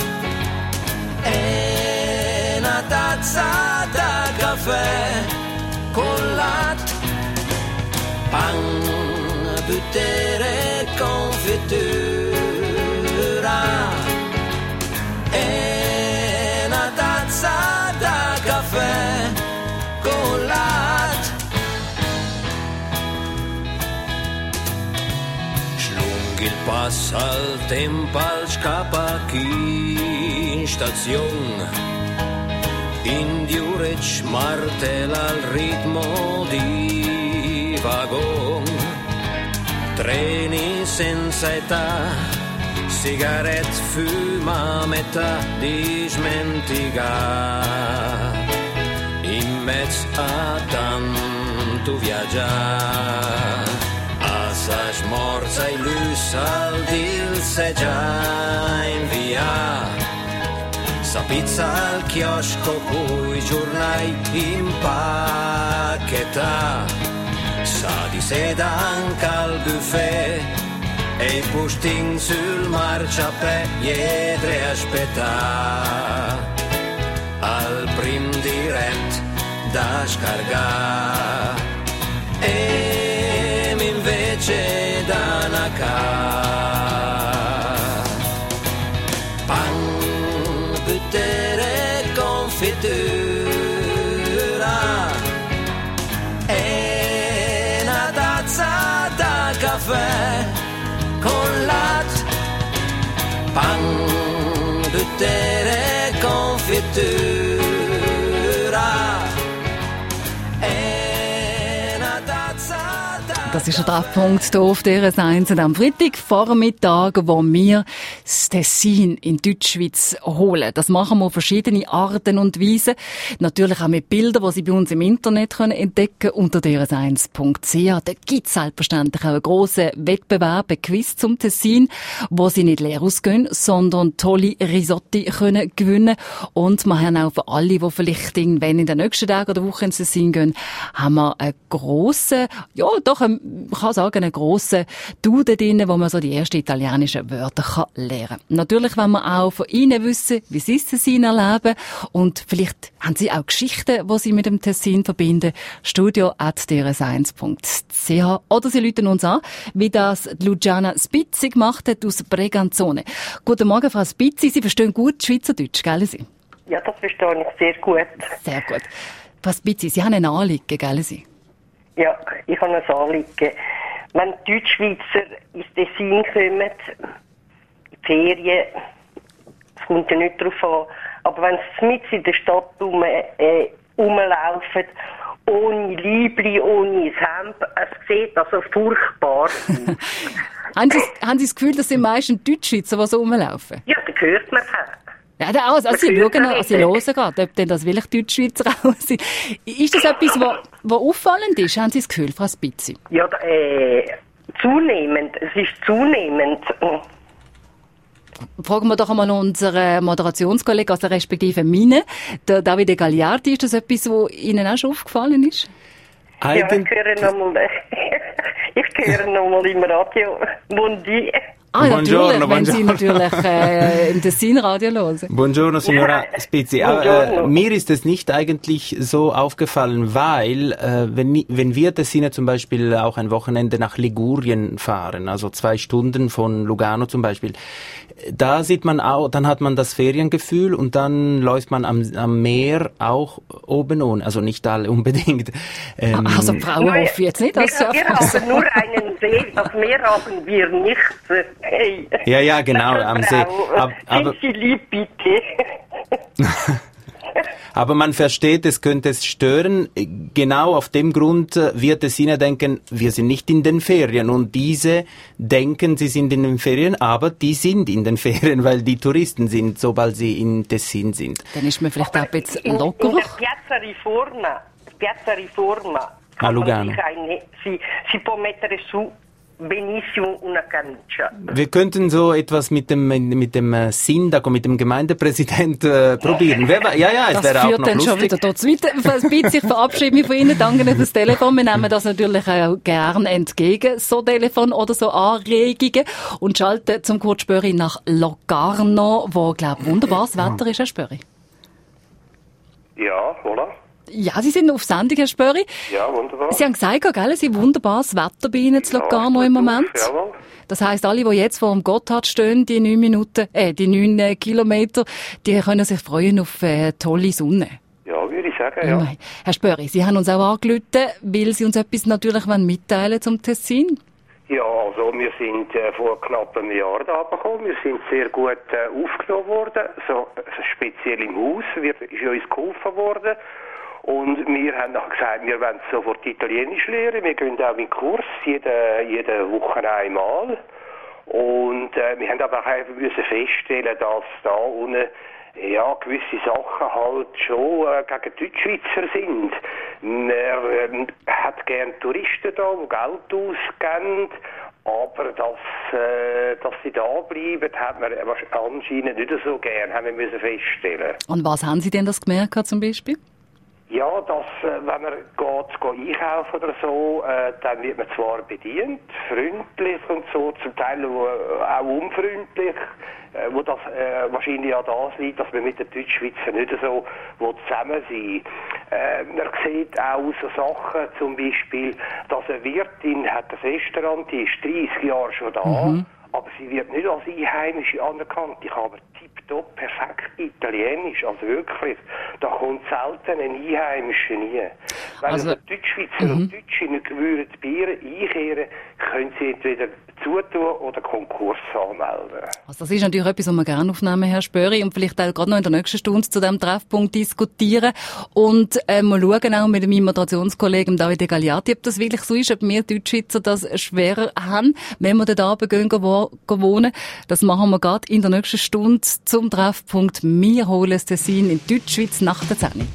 e una tazza da caffè con latte pan butere confettura e una tazza caffè con latte Schlung il pass al tempo al scappa chi in stazione in diurec martella al ritmo di wagon treni senza età sigarette fuma a metà di smentigare in mezzo a tanto viaggiare assa smorza i lus al dil se già in via sa pizza al chiosco cui giornai impacchetta sa di seda anche al buffet e i posting sul marciapè dietro aspetta al prim dirett da scaricare e invece da una ca pan butere confittura e una tazza da caffè con latte pan butere confittura e una tazza da Das ist der Treffpunkt hier auf dieser Seite am Freitagvormittag, wo wir das Tessin in Deutschschweiz holen. Das machen wir auf verschiedene Arten und Weisen. Natürlich auch mit Bildern, die Sie bei uns im Internet können entdecken unter drs eins punkt c h. Da gibt es selbstverständlich auch einen grossen Wettbewerb, ein Quiz zum Tessin, wo Sie nicht leer ausgehen, sondern tolle Risotti können gewinnen. Und wir haben auch für alle, die vielleicht irgendwann in den nächsten Tagen oder Wochen ins Tessin gehen, haben wir einen grossen, ja doch einen ich kann sagen, einen grossen Duden drin, wo man so die ersten italienischen Wörter kann lernen kann. Natürlich wollen wir auch von Ihnen wissen, wie Sie das Tessin erleben. Und vielleicht haben Sie auch Geschichten, die Sie mit dem Tessin verbinden. studio at d r s eins punkt c h oder Sie rufen uns an, wie das Luciana Spizzi gemacht hat aus Breganzone. Guten Morgen, Frau Spizzi. Sie verstehen gut Schweizerdeutsch, gell Sie? Ja, das verstehe ich sehr gut. Sehr gut. Frau Spizzi, Sie haben ein Anliegen, gell Sie? Ja, ich habe ein Anliegen. Wenn Deutschschweizer ins Tessin kommen, in die Ferien, es kommt ja nicht darauf an, aber wenn sie mit in der Stadt rum, äh, rumlaufen, ohne Liebli, ohne Hemd, es sieht also furchtbar aus. haben, Sie, haben Sie das Gefühl, das sind meistens Deutschschweizer, die so rumlaufen? Ja, da hört man es. Ja, da, also, also Sie schauen, also Sie hören gerade, ob denn das wirklich Deutschschweizer auch sind. Ist das etwas, was wo, wo auffallend ist? Haben Sie das Gefühl, Frau Spizzi? Ja, äh, zunehmend. Es ist zunehmend. Fragen wir doch einmal unseren Moderationskollegen, also respektive meine, der Davide Gagliardi. Ist das etwas, was Ihnen auch schon aufgefallen ist? Ja, ich höre nochmal, ich höre nochmal im Radio Mundi. Ah, buongiorno, natürlich, wenn Sie buongiorno. natürlich äh, im Tessin-Radio hören. Buongiorno, Signora Spizzi. Buongiorno. Äh, mir ist es nicht eigentlich so aufgefallen, weil äh, wenn, wenn wir Tessiner zum Beispiel auch ein Wochenende nach Ligurien fahren, also zwei Stunden von Lugano zum Beispiel, da sieht man auch, dann hat man das Feriengefühl und dann läuft man am, am Meer auch oben ohne, also nicht alle unbedingt. Ähm, also Frauen hoffe ich jetzt nicht, dass wir, wir haben nur einen See, das Meer haben wir nicht. Hey. Ja, ja, genau, am See. Ab, aber, Sind Sie lieb, bitte? aber man versteht, es könnte es stören. Genau auf dem Grund wird Tessiner denken, wir sind nicht in den Ferien. Und diese denken, sie sind in den Ferien, aber die sind in den Ferien, weil die Touristen sind, sobald sie in Tessin sind. Dann ist man vielleicht auch ein bisschen In, in lockerer. der Piazza Riforma, Piazza Riforma, A Lugano. Eine, si, si può mettere su benissimo una camicia. Wir könnten so etwas mit dem mit dem äh, Sindaco, mit dem Gemeindepräsident äh, probieren. Wer, ja, ja, es Das wäre auch führt noch dann lustig. schon wieder dort weiter. Frau Spitz, ich verabschiede mich von Ihnen. Danke für das Telefon. Wir nehmen das natürlich auch gerne entgegen, so Telefon oder so Anregungen. Und schalten zum Kurt Spöri nach Locarno, wo, glaube ich, wunderbares Wetter ist, Herr Spöri. Ja, voilà. Ja, Sie sind auf Sendung, Herr Spöri. Ja, wunderbar. Sie haben gesagt, gell, Sie haben wunderbares Wetter bei Ihnen zu Locarno im Moment. Jawohl. Das heisst, alle, die jetzt vor dem Gotthard stehen, die neun Minuten, äh, die neun äh, Kilometer, die können sich freuen auf äh, tolle Sonne. Ja, würde ich sagen, ja. Herr Spöri, Sie haben uns auch angerufen, weil Sie uns etwas natürlich mitteilen wollen zum Tessin. Ja, also wir sind äh, vor knapp einem Jahr da gekommen. Wir sind sehr gut äh, aufgenommen worden. So, speziell im Haus wird, ist uns geholfen worden. Und wir haben dann gesagt, wir wollen sofort Italienisch lernen. Wir gehen auch in Kurs, jede, jede Woche einmal. Und äh, wir haben aber auch einfach müssen feststellen, dass da unten ja, gewisse Sachen halt schon äh, gegen Deutschschweizer sind. Man äh, hat gern Touristen da, die Geld ausgeben, aber dass, äh, dass sie da bleiben, hat man anscheinend nicht so gern, haben wir müssen feststellen. Und was haben Sie denn das gemerkt zum Beispiel? Ja, dass, äh, wenn man geht, geht einkaufen oder so, äh, dann wird man zwar bedient, freundlich und so, zum Teil auch unfreundlich, äh, wo das äh, wahrscheinlich an das liegt, dass man mit den Deutschschweizern nicht so zusammen sein. Äh, man sieht auch so Sachen, zum Beispiel, dass eine Wirtin hat ein Restaurant, die ist dreißig Jahre schon da, mhm. aber sie wird nicht als Einheimische anerkannt. Ich habe tipptopp, perfekt Italienisch, also wirklich, da kommt selten ein Einheimischer nie. Wenn also, die Deutschschweizer mhm. und Deutsche nicht würden Bier einkehren, können sie entweder zutun oder Konkurs anmelden. Also das ist natürlich etwas, was wir gerne aufnehmen, Herr Spöri, und vielleicht auch gerade noch in der nächsten Stunde zu diesem Treffpunkt diskutieren. Und äh, wir schauen auch mit meinem Moderationskollegen Davide Gagliardi, ob das wirklich so ist, ob wir Deutschschweizer das schwerer haben, wenn wir dort Abend gehen, gehen wohnen. Das machen wir gerade in der nächsten Stunde zum Treffpunkt «Wir holen das Tessin» in Deutschschweiz nach der zehn.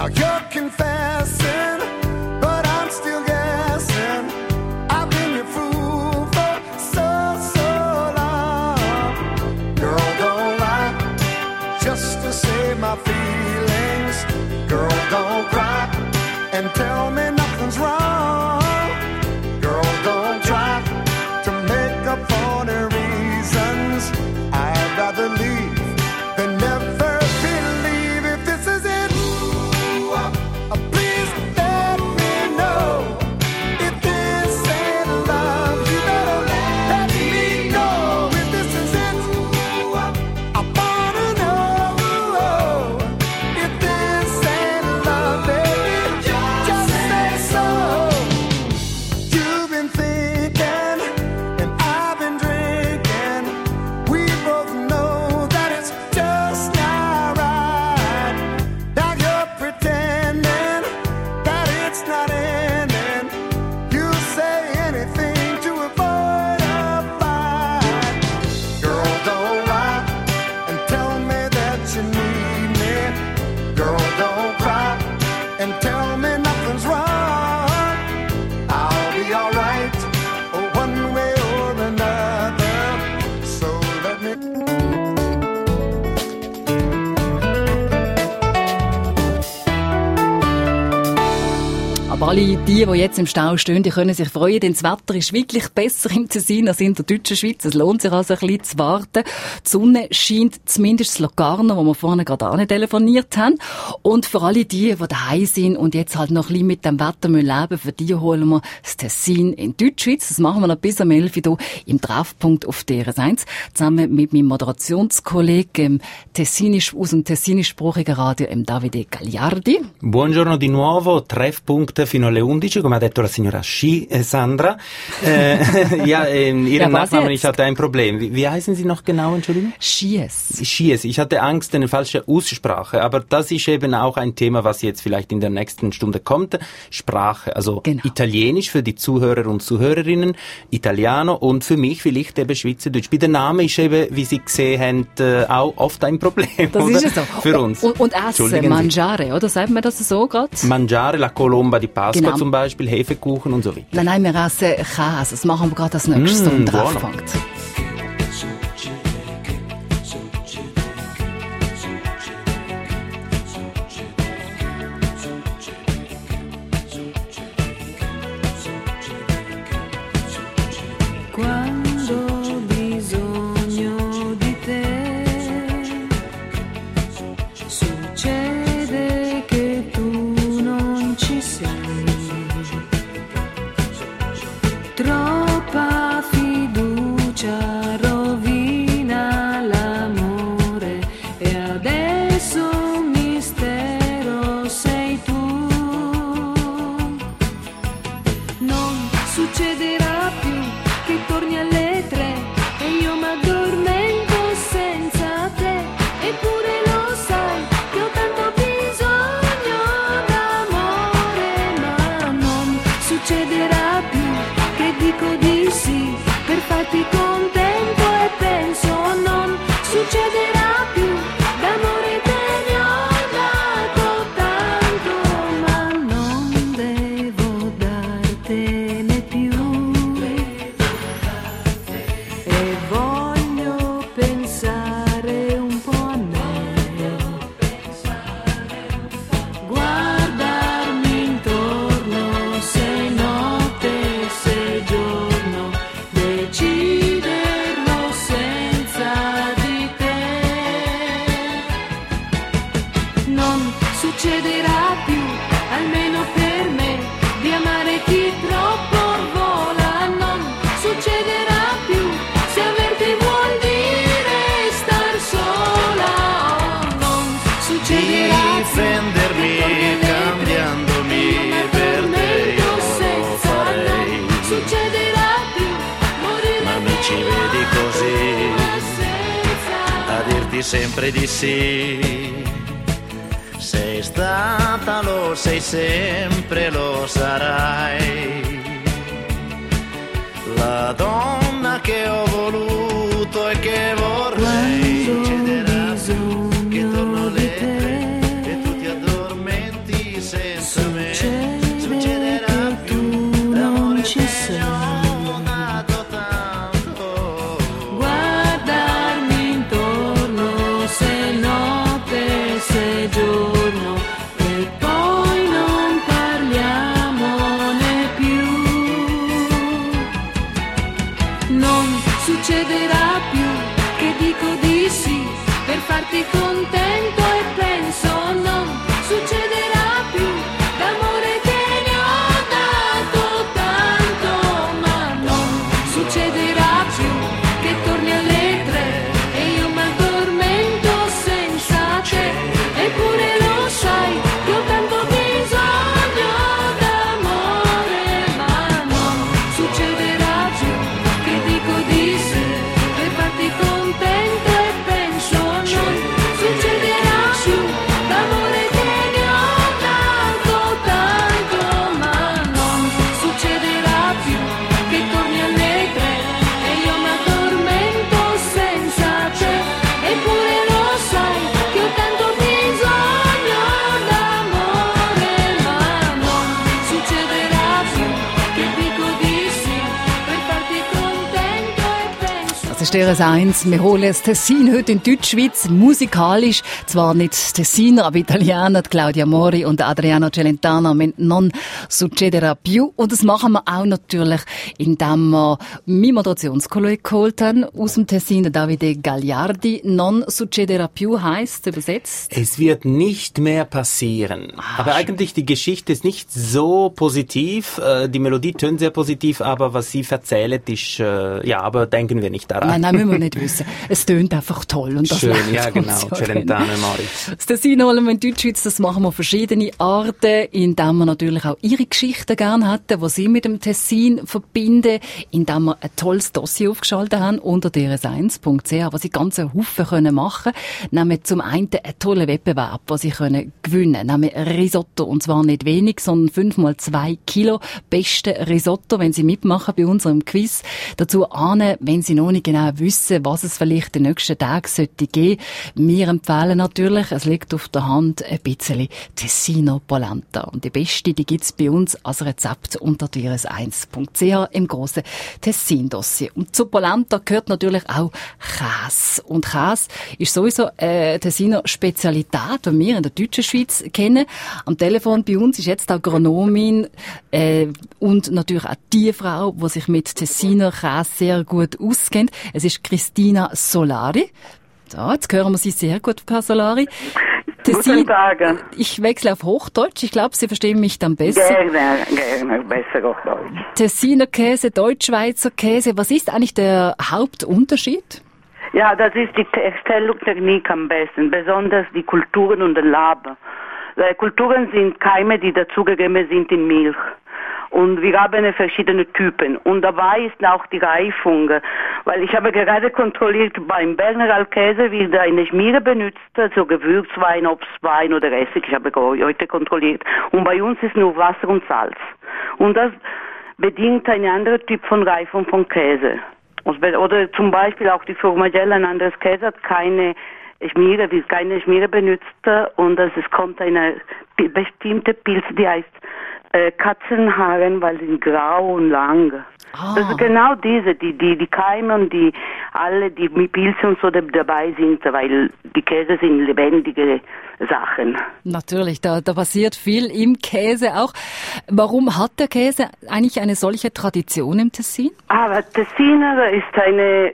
Now you're confessing, but I'm still guessing. I've been your fool for so, so long. Girl, don't lie, just to save my feelings. Girl, don't cry and tell me nothing's wrong. Girl, don't try to make up for the reasons. I'd rather leave than never believe. If this is it, uh, please let me know. If this ain't love, you better let me know. If this is it, I wanna know. If this ain't love, baby, just say so. You've been thinking and I've been drinking. We both know that it's just not right. Now you're pretending that it's not ending. You say anything to avoid a fight. Girl, don't lie and tell me that you need me. Girl, don't cry and tell me nothing's wrong. I'll be alright, one way or another. So let me. Aber alle die, die jetzt im Stau stehen, die können sich freuen, denn das Wetter ist wirklich besser im Tessin als in der deutschen Schweiz. Es lohnt sich also ein bisschen zu warten. Die Sonne scheint zumindest in Locarno, wo wir vorhin gerade auch nicht telefoniert haben. Und für alle die, die daheim sind und jetzt halt noch ein bisschen mit dem Wetter leben müssen, für die holen wir das Tessin in Deutschschweiz. Das machen wir noch bis am elf Uhr hier im Treffpunkt auf D R S eins, zusammen mit meinem Moderationskollegen Tessinisch, aus dem tessinischsprachigen Radio, Davide Gagliardi. Buongiorno di nuovo, Treffpunkt fino alle undici, come ha detto la signora Schi, eh, Sandra. Äh, ja, äh, Ihren Ja, was Nachnamen, jetzt? ich hatte ein Problem. Wie, wie heißen Sie noch genau, Entschuldigung? Schies. Schies. Ich hatte Angst, eine falsche Aussprache, aber das ist eben auch ein Thema, was jetzt vielleicht in der nächsten Stunde kommt. Sprache, also Italienisch für die Zuhörer und Zuhörerinnen, Italiano und für mich vielleicht eben Schweizerdeutsch. Bei der Name ist eben, wie Sie gesehen haben, äh, auch oft ein Problem. Das oder? ist es so. Für uns. Und, und Essen, Entschuldigen Sie. Mangiare, oder? Sagt man das so gerade? Mangiare, la colomba di Pasqua Genau. zum Beispiel, Hefekuchen und so weiter. Nein, nein, wir essen Käse. Das machen wir gerade als nächstes Mm, so im buono. Treffpunkt. Quando ho bisogno di te, succede che tu non ci sei. Troppa fiducia rovina l'amore e adesso un mistero sei tu. Non succederà più che torni alle tre e io m'addormento senza te, eppure lo sai che ho tanto bisogno d'amore, ma non succederà più che dico di sì per farti contento e penso non succederà più, d'amore te ne ho dato tanto, ma non devo dartene più. E voglio pensare un po' a me, guardarmi intorno, se notte, se giorno, deciderlo senza di te. Non succederà più, almeno per me, di amare chi troppo vola, non succederà più, se averti vuol dire star sola, oh, non succederà più. Difendermi cambiandomi per te io lo farei, Non succederà più, morire ma mi ci vedi così a dirti sempre di sì. Sei stata, lo sei sempre, lo sarai, la donna che ho voluto e che vorrei. Succederà che torno alle tre e tu ti addormenti farti contento e penso non succederà più. D'amore te ne ho dato tanto, ma non succederà più che torni alle tre e io mi addormento senza te. Eppure lo sai che ho tanto bisogno d'amore, ma non succederà più che dico di sì per farti contento e penso non succederà più. D'amore te ne ho dato tanto, ma non succederà più che torni alle tre e io mi addormento senza te. Eppure lo sai che ho tanto bisogno d'amore, ma non succederà più che dico di sì per farti contento e penso. Das ist der eins. Wir holen das Tessin heute in Deutschschweiz, musikalisch. Zwar nicht Tessiner, aber Italiener, Claudia Mori und Adriano Celentano mit «Non succederà più». Und das machen wir auch natürlich, indem wir meinen Moderationskollegen geholt haben aus dem Tessin, der Davide Gagliardi. «Non succederà più» heisst, übersetzt. Es wird nicht mehr passieren. Aber eigentlich die Geschichte ist nicht so positiv. Äh, Die Melodie tönt sehr positiv, aber was sie erzählt ist, äh, ja, aber denken wir nicht daran. Nein, nein, müssen wir nicht wissen. Es tönt einfach toll. Und das Schön, läuft ja uns genau, ja Celentano gerne. e Mori. Das Tessin holen wir in Deutschschweiz, das machen wir auf verschiedene Arten, indem wir natürlich auch ihre Geschichten gerne hätten, die sie mit dem Tessin verbinden, indem wir ein tolles Dossier aufgeschaltet haben unter d r s eins punkt c h, was sie ganz einen Haufen können machen können. Nämlich zum einen einen tollen Wettbewerb, den sie können gewinnen können. Nämlich Risotto, und zwar nicht wenig, sondern fünf mal zwei Kilo beste Risotto, wenn sie mitmachen bei unserem Quiz. Dazu ahnen, wenn sie noch nicht genau wissen, was es vielleicht den nächsten Tag sollte geben. Wir empfehlen natürlich, es liegt auf der Hand, ein bisschen Tessiner Polenta. Und die beste, die gibt's bei uns als Rezept unter d r s eins punkt c h im grossen Tessin-Dossier. Und zu Polenta gehört natürlich auch Käse. Und Käse ist sowieso eine Tessiner Spezialität, die wir in der deutschen Schweiz kennen. Am Telefon bei uns ist jetzt Agronomin äh, und natürlich auch die Frau, die sich mit Tessiner Käse sehr gut auskennt. Es ist Cristina Solari. So, jetzt hören wir Sie sehr gut, Frau Solari. Guten Tag. Ich wechsle auf Hochdeutsch. Ich glaube, Sie verstehen mich dann besser. Gerne, gerne, besser auf Deutsch. Tessiner Käse, Deutschschweizer Käse. Was ist eigentlich der Hauptunterschied? Ja, das ist die Herstellungstechnik am besten, besonders die Kulturen und den Laber. Äh, Kulturen sind Keime, die dazugegeben sind in Milch. Und wir haben verschiedene Typen. Und dabei ist auch die Reifung. Weil ich habe gerade kontrolliert, beim Berner Alkäse wird eine Schmiere benutzt, so Gewürzwein, Obstwein oder Essig. Ich habe heute kontrolliert. Und bei uns ist nur Wasser und Salz. Und das bedingt einen anderen Typ von Reifung von Käse. Oder zum Beispiel auch die Formagelle, ein anderes Käse hat keine Schmiere, wird keine Schmiere benutzt. Und es kommt eine bestimmte Pilz, die heißt äh, Katzenhaaren, weil sie sind grau und lang. Ah. Das ist genau diese, die, die, die Keime und die, alle, die mit Pilze und so dabei sind, weil die Käse sind lebendige Sachen. Natürlich, da, da passiert viel im Käse auch. Warum hat der Käse eigentlich eine solche Tradition im Tessin? Aber Tessiner ist eine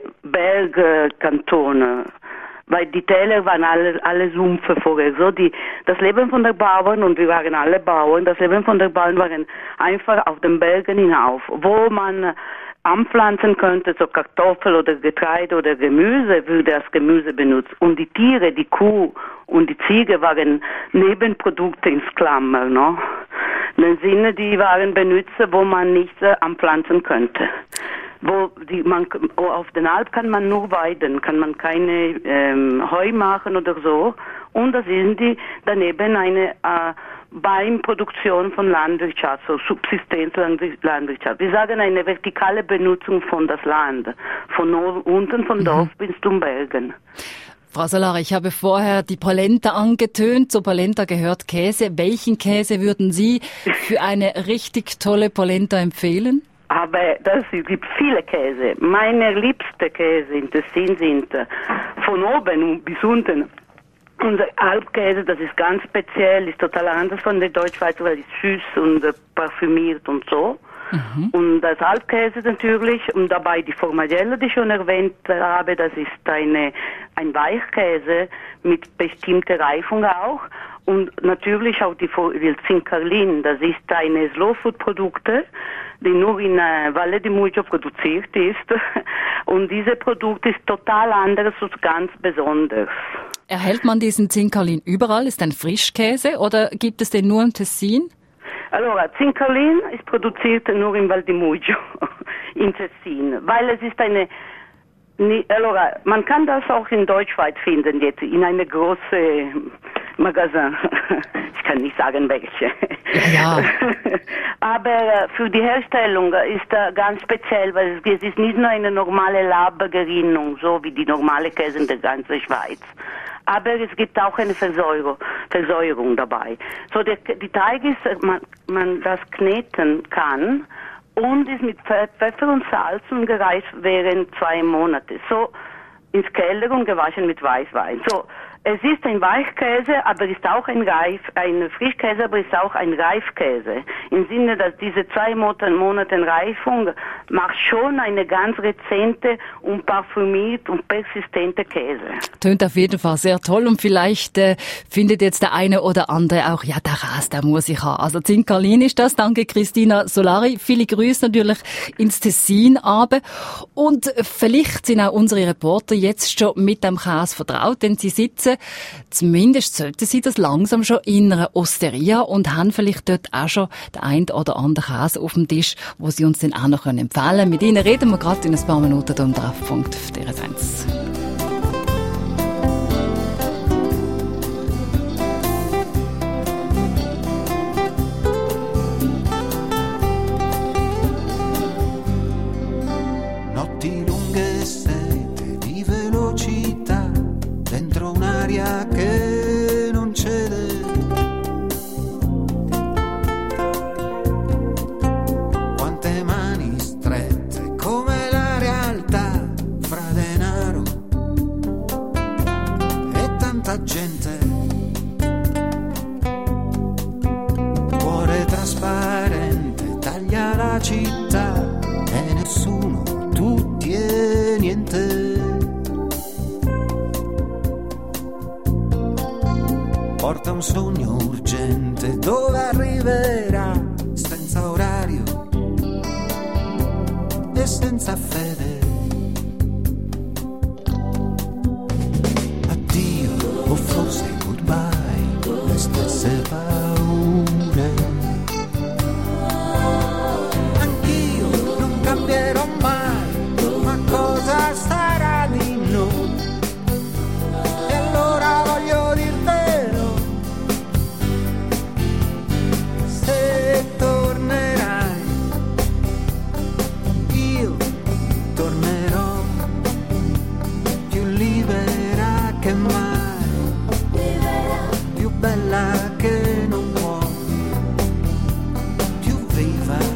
Bergkanton. Weil die Täler waren alle, alle Sumpfe vorher. So die, das Leben von der Bauern, und wir waren alle Bauern, das Leben von der Bauern waren einfach auf den Bergen hinauf, wo man anpflanzen könnte, so Kartoffel oder Getreide oder Gemüse, würde das Gemüse benutzt. Und die Tiere, die Kuh und die Ziege waren Nebenprodukte ins Klammer, no? In dem Sinne, die waren benutzt, wo man nichts äh, anpflanzen könnte. Wo die, man, auf den Alp kann man nur weiden, kann man keine ähm, Heu machen oder so. Und da sind die daneben eine äh, Beimproduktion von Landwirtschaft, so Subsistenzlandwirtschaft. Wir sagen eine vertikale Benutzung von das Land, von unten vom Dorf mhm. bis zum Bergen. Frau Solari, ich habe vorher die Polenta angetönt. Zur Polenta gehört Käse. Welchen Käse würden Sie für eine richtig tolle Polenta empfehlen? Aber das, es gibt viele Käse. Meine liebsten Käse in Tessin sind von oben bis unten. Unser Alpkäse, das ist ganz speziell, ist total anders von der Deutschschweizer, weil es süß und äh, parfümiert und so. Mhm. Und das Alpkäse natürlich, und dabei die Formagelle, die ich schon erwähnt habe, das ist eine, ein Weichkäse mit bestimmter Reifung auch. Und natürlich auch die, die Zinkerlin, das ist eine Slow-Food-Produkte, die nur in äh, Valle di Mugio produziert ist. Und dieses Produkt ist total anderes und ganz besonders. Erhält man diesen Zinkerlin überall? Ist ein Frischkäse oder gibt es den nur im Tessin? Allora, Zinkerlin ist produziert nur in Val di Mugio, in Tessin, weil es ist eine, allora, man kann das auch in Deutschschweiz finden jetzt, in eine große Magasin. Ich kann nicht sagen welche. Ja. Aber für die Herstellung ist das ganz speziell, weil es ist nicht nur eine normale Labergerinnung, so wie die normale Käse in der ganzen Schweiz. Aber es gibt auch eine Versäuerung, Versäuerung dabei. So, der, die Teig ist, man, man das kneten kann und ist mit Pfeffer und Salz und gereift während zwei Monate. So, ins Keller und gewaschen mit Weißwein. So, es ist ein Weichkäse, aber ist auch ein Reif, ein Frischkäse, aber ist auch ein Reifkäse. Im Sinne, dass diese zwei Monate Reifung macht schon eine ganz rezente und parfümiert und persistente Käse. Tönt auf jeden Fall sehr toll und vielleicht äh, findet jetzt der eine oder andere auch, ja, der Ras, der muss ich haben. Also Zinkerlin ist das. Danke Christina Solari. Viele Grüße natürlich ins Tessin runter. Und vielleicht sind auch unsere Reporter jetzt schon mit dem Käse vertraut, denn sie sitzen, zumindest sollten sie das langsam schon in einer Osteria und haben vielleicht dort auch schon den ein oder anderen Käse auf dem Tisch, wo sie uns dann auch noch empfehlen können. Mit ihnen reden wir gerade in ein paar Minuten hier im Treffpunkt auf D R S eins. Notti lunghe e sete di velocità dentro un'aria che non cede. Quante mani strette come la realtà fra denaro e tanta gente. Cuore trasparente taglia la città e nessuno, tutti e niente. Porta un sogno urgente dove arriverà senza orario e senza fede. Addio o forse goodbye, le stesse paure. Anch'io non cambierò mai, ma cosa sarà di noi? E allora voglio dirtelo, se tornerai, io tornerò più libera che mai, più bella che non può, più viva.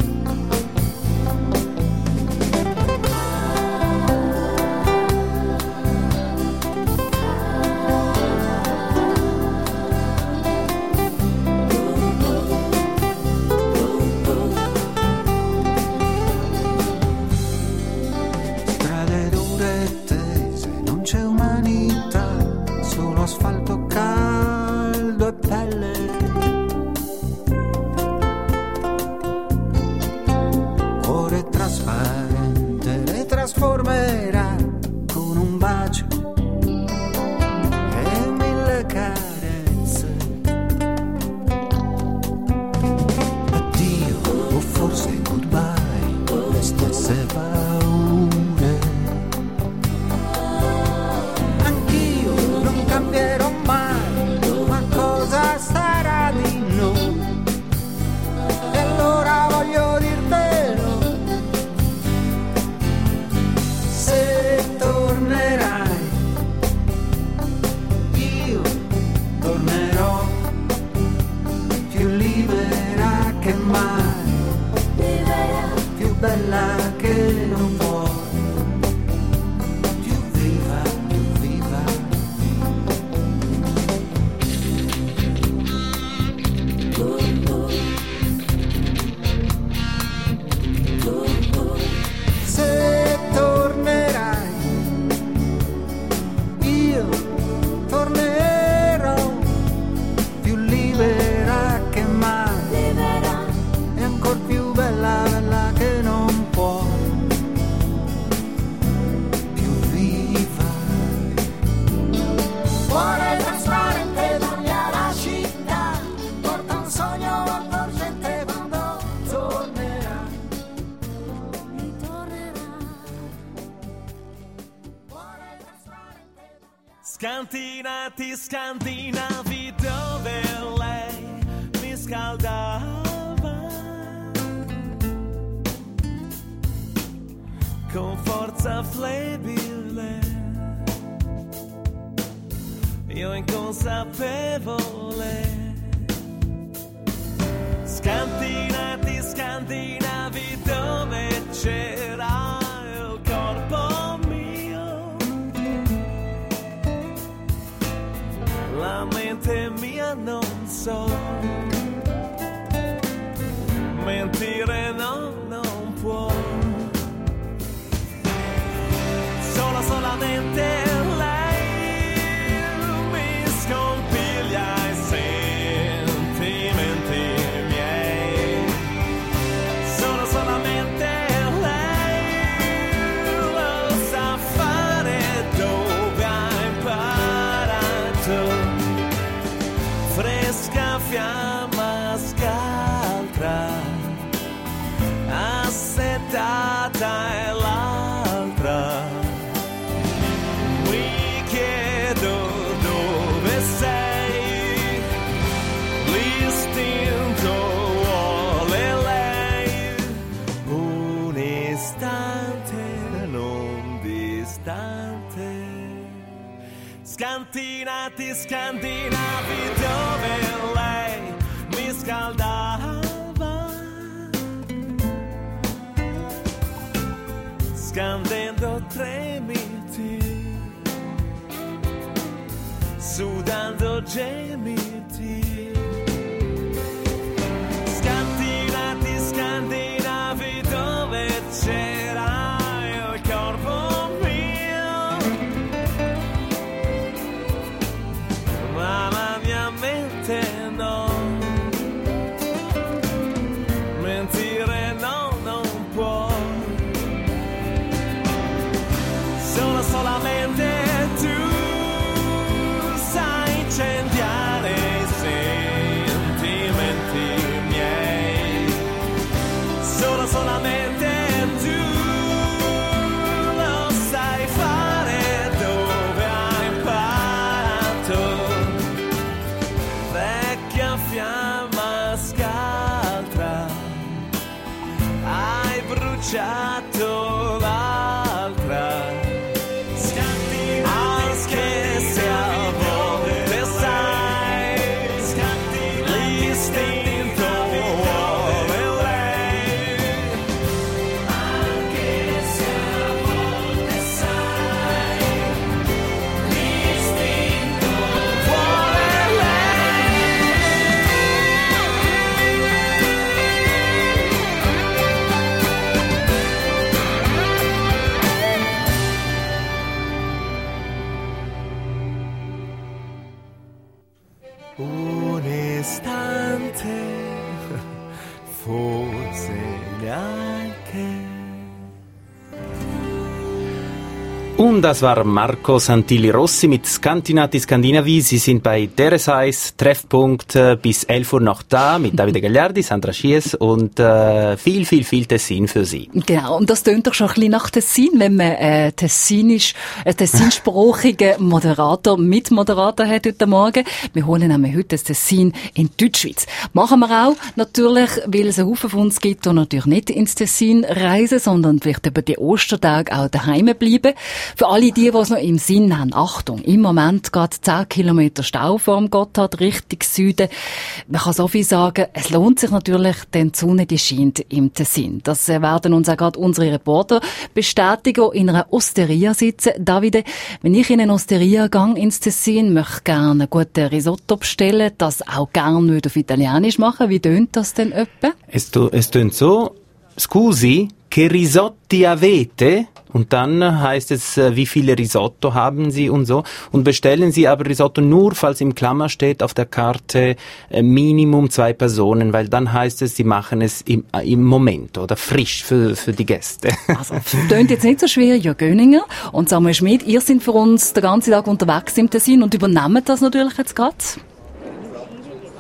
Strade dure e tese, non c'è umanità, solo asfalto caldo e pelle. Cuore trasparente le trasformerà con un bacio e mille carezze. Addio o forse goodbye, le stesse paure. Anch'io non cambierò mai, ma cosa sarà di noi? E allora voglio dirtelo, se tornerai, io tornerò più libera che mai, più bella che non può, più viva, più viva. Scantinati, scandinavi dove lei mi scaldava con forza flebile, io inconsapevole. Scantinati, scandinavi dove c'era il corpo mio, la mente mia non so, mentire no, non può, solo solamente lei mi scompiglia i sentimenti miei, solo solamente lei lo sa fare, dove ha imparato, fresca fiamma scaltra, assetata è l'altra. Mi chiedo dove sei, l'istinto vuole lei, un istante non distante. Scantinati, scandinavi dove lei mi scaldava, scandendo tremiti, sudando gemiti. Scantinati, scandinavi dove c'era il corpo mio, ma la mia mente no, mentire no, non può, solo solamente tu sai incendiare i sentimenti miei, solo solamente tu lo sai fare, dove hai imparato, vecchia fiamma scaltra, hai bruciato l'altra. Scatti, che se a volte sai, l'istinto vuole lei, anche se a volte sai, l'istinto vuole un istante, forse neanche. Und das war Marco Santilli Rossi mit Scantinati Scandinavi. Sie sind bei Deresais Treffpunkt äh, bis elf Uhr noch da mit Davide Gagliardi, Sandra Schiess und äh, viel, viel, viel Tessin für Sie. Genau, und das tönt doch schon ein bisschen nach Tessin, wenn man äh, tessinisch, äh, tessinsprachigen Moderator, Mitmoderator hat heute Morgen. Wir holen nämlich heute das Tessin in Deutschschweiz. Machen wir auch natürlich, weil es einen Haufen von uns gibt, die natürlich nicht ins Tessin reisen, sondern vielleicht über die Ostertage auch daheim bleiben. Für alle die, die es noch im Sinn haben, Achtung, im Moment geht zehn Kilometer Stau vor dem Gotthard Richtung Süden. Man kann so viel sagen, es lohnt sich natürlich, denn die Sonne, die scheint im Tessin. Das werden uns auch gerade unsere Reporter bestätigen, die in einer Osteria sitzen. Davide, wenn ich in eine Osteria gehe ins Tessin, möchte gerne einen guten Risotto bestellen, das auch gerne auf Italienisch machen. Wie tönt das denn etwa? Es, es tönt so, scusi, che risotti avete? Und dann heißt es, wie viele Risotto haben Sie und so. Und bestellen Sie aber Risotto nur, falls im Klammer steht auf der Karte Minimum zwei Personen, weil dann heißt es, Sie machen es im, im Moment oder frisch für, für die Gäste. Also, klingt jetzt nicht so schwer, Jörg Göninger und Samuel Schmid, ihr seid für uns den ganzen Tag unterwegs im Tessin und übernehmen das natürlich jetzt gerade.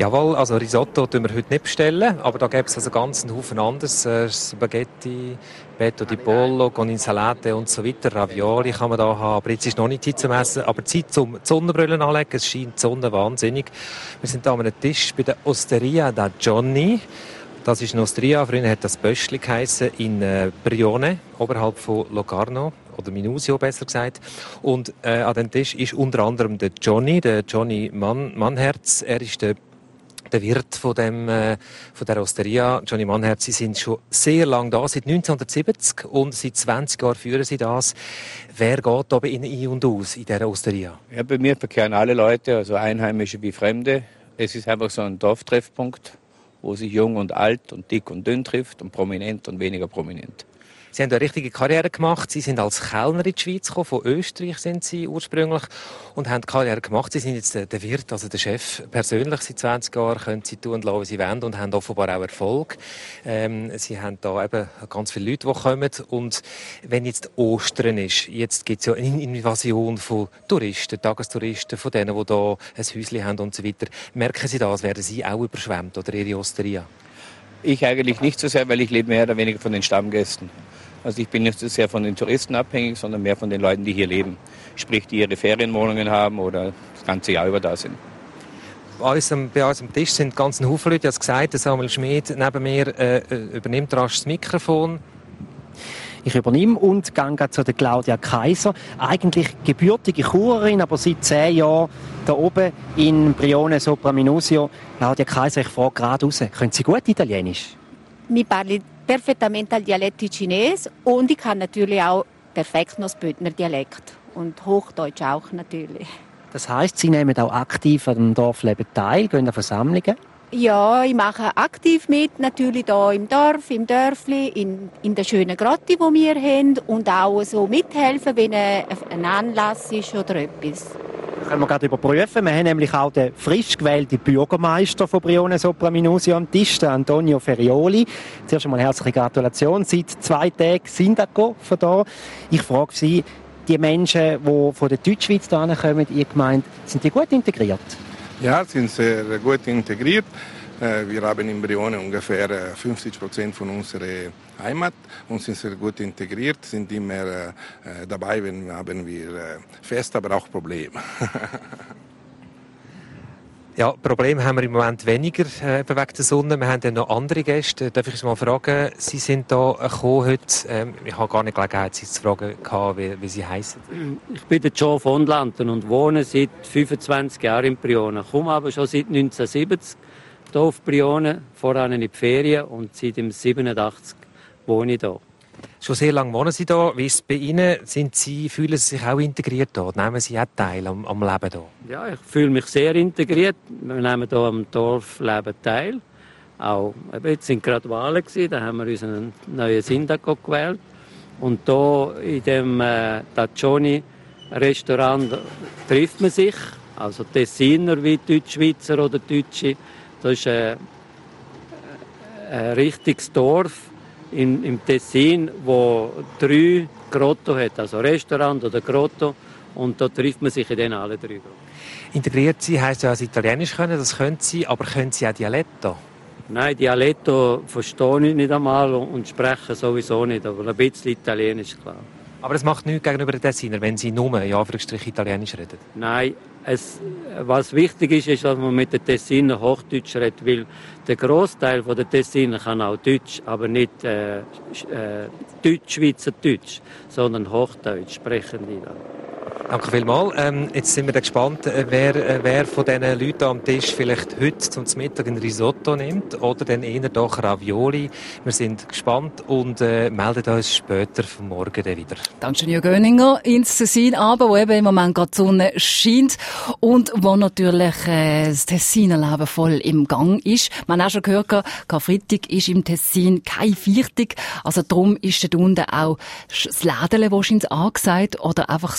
Jawohl, also Risotto tun wir heute nicht bestellen, aber da gäbe es also ganz einen Haufen anderes. Äh, Spaghetti, Petto di Pollo, con Insalate und so weiter. Ravioli kann man da haben, aber jetzt ist noch nicht Zeit zum Essen, aber Zeit zum Sonnenbrillen anlegen. Es scheint die Sonne wahnsinnig. Wir sind hier an einem Tisch bei der Osteria da Johnny. Das ist eine Osteria, früher hat das Böschli geheissen, in äh, Brione, oberhalb von Locarno. Oder Minusio, besser gesagt. Und äh, an dem Tisch ist unter anderem der Johnny, der Johnny Mann, Mannherz. Er ist der, der Wirt von, dem, äh, von der Osteria. Johnny Mannherz, Sie sind schon sehr lange da, seit neunzehnhundertsiebzig und seit zwanzig Jahren führen Sie das. Wer geht da bei Ihnen ein und aus in dieser Osteria? Ja, bei mir verkehren alle Leute, also Einheimische wie Fremde. Es ist einfach so ein Dorftreffpunkt, wo sich jung und alt und dick und dünn trifft und prominent und weniger prominent. Sie haben eine richtige Karriere gemacht. Sie sind als Kellner in die Schweiz gekommen. Von Österreich sind Sie ursprünglich und haben Karriere gemacht. Sie sind jetzt der, der Wirt, also der Chef persönlich seit zwanzig Jahren. Können Sie tun und lassen, wie Sie wollen und haben offenbar auch Erfolg. Ähm, Sie haben da eben ganz viele Leute, die kommen. Und wenn jetzt Ostern ist, jetzt gibt es ja eine Invasion von Touristen, Tagestouristen, von denen, die da ein Häuschen haben und so weiter. Merken Sie das? Werden Sie auch überschwemmt oder Ihre Osteria? Ich eigentlich nicht so sehr, weil ich lebe mehr oder weniger von den Stammgästen. Also ich bin nicht so sehr von den Touristen abhängig, sondern mehr von den Leuten, die hier leben. Sprich, die ihre Ferienwohnungen haben oder das ganze Jahr über da sind. Bei uns am, bei uns am Tisch sind ganz ein Haufen Leute. Ich habe es gesagt, Samuel Schmid neben mir äh, übernimmt rasch das Mikrofon. Ich übernehme und gehe zu der Claudia Kaiser. Eigentlich gebürtige Churerin, aber seit zehn Jahren da oben in Brione sopra Minusio. Claudia Kaiser, ich frage gerade raus, können Sie gut Italienisch? Ich parle perfettamente il dialetto cinese und ich kann natürlich auch perfekt noch das Bündner Dialekt und Hochdeutsch auch natürlich. Das heisst, Sie nehmen auch aktiv an dem Dorfleben teil, gehen an Versammlungen? Ja, ich mache aktiv mit, natürlich hier im Dorf, im Dörfli, in, in der schönen Grotte, die wir haben und auch so mithelfen, wenn ein Anlass ist oder etwas. Das können wir gerade überprüfen. Wir haben nämlich auch den frisch gewählten Bürgermeister von Brione sopra Minusio am Tisch, den Antonio Ferioli. Zuerst einmal herzliche Gratulation. Seit zwei Tagen Sindaco von hier. Ich frage Sie, die Menschen, die von der Deutschschweiz hierher kommen, Ihr Gemeinde, sind die gut integriert? Ja, sind sehr gut integriert. Wir haben in Brione ungefähr fünfzig Prozent von unserer Heimat und sind sehr gut integriert, sind immer dabei, wenn haben wir Fest, aber auch Probleme. Ja, Probleme haben wir im Moment weniger äh, wegen der Sonne. Wir haben dann noch andere Gäste. Darf ich Sie mal fragen, Sie sind hier gekommen heute. Ähm, ich habe gar nicht Gelegenheit, Sie zu fragen, wie, wie Sie heißen. Ich bin der Joe von Lanten und wohne seit fünfundzwanzig Jahren in Brione. Komme aber schon seit neunzehnhundertsiebzig hier auf Brione, voran in die Ferien und seit siebenundachtzig wohne ich hier. Schon sehr lange wohnen Sie hier. Wie ist es bei Ihnen? Sind Sie, fühlen Sie sich auch integriert hier? Nehmen Sie auch teil am, am Leben hier? Ja, ich fühle mich sehr integriert. Wir nehmen hier am Dorfleben teil. Auch, jetzt sind gerade Wahlen gewesen, da haben wir unseren neuen Sindaco gewählt. Und hier in dem äh, Taccioni-Restaurant trifft man sich. Also Tessiner wie Deutschschweizer oder Deutsche. Das ist äh, ein richtiges Dorf in, im Tessin, wo drei Grotto hat, also Restaurant oder Grotto, und da trifft man sich in den alle drei. Integriert Sie heisst ja, dass Sie Italienisch können, das können Sie, aber können Sie auch Dialetto? Nein, Dialetto verstehe ich nicht einmal und spreche sowieso nicht, aber ein bisschen Italienisch, klar. Aber es macht nichts gegenüber den Tessiner, wenn Sie nur in Anführungsstrichen Italienisch reden? Nein, es, was wichtig ist, ist, dass man mit den Tessiner Hochdeutsch redet, weil der Großteil der Tessiner kann auch Deutsch, aber nicht äh, äh, Deutsch-Schweizerdeutsch, sondern Hochdeutsch sprechen die dann. Danke vielmals. Ähm, jetzt sind wir gespannt, wer, wer von diesen Leuten am Tisch vielleicht heute zum Mittag ein Risotto nimmt oder dann eher doch Ravioli. Wir sind gespannt und äh, melden uns später vom Morgen dann wieder. Danke, Jürgen Göninger ins Tessin, aber wo eben im Moment gerade die Sonne scheint und wo natürlich äh, das Tessiner Leben voll im Gang ist. Man hat auch schon gehört, Karfreitag ist im Tessin kein Viertag, also darum ist dort unten auch das Lädele wahrscheinlich angesagt oder einfach Sachen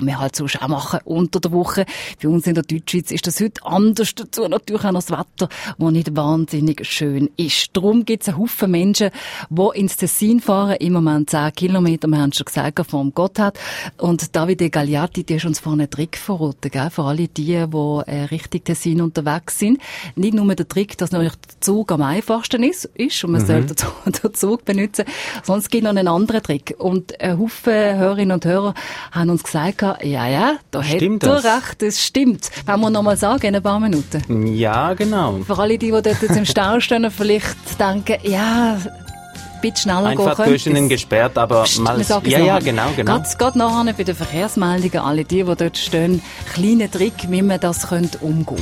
kann man halt sonst auch machen unter der Woche. Bei uns in der Deutschschweiz ist das heute anders. Dazu natürlich auch noch das Wetter, das nicht wahnsinnig schön ist. Darum gibt es einen Haufen Menschen, die ins Tessin fahren, im Moment zehn Kilometer, wir haben es schon gesagt, vom Gotthard. Und Davide Gagliati, die hast uns vorhin einen Trick verraten, gell? Für alle die, die äh, Richtung Tessin unterwegs sind. Nicht nur der Trick, dass natürlich der Zug am einfachsten ist, ist und man mhm. sollte den Zug benutzen, sondern es gibt noch einen anderen Trick. Und ein Haufen Hörerinnen und Hörer haben uns gesagt, ja, ja, da stimmt hat er das? recht, das stimmt. Wollen wir noch mal sagen, in ein paar Minuten? Ja, genau. Für alle die, die dort jetzt im Stau stehen, vielleicht denken, ja, bisschen schneller Einfach gehen Göschenen gesperrt, aber Psst, mal... wir sagen Ja, es ja, nachher. genau, genau. Gerade, gerade nachher bei den Verkehrsmeldungen, alle die, die dort stehen, kleiner Trick, wie man das könnte umgehen.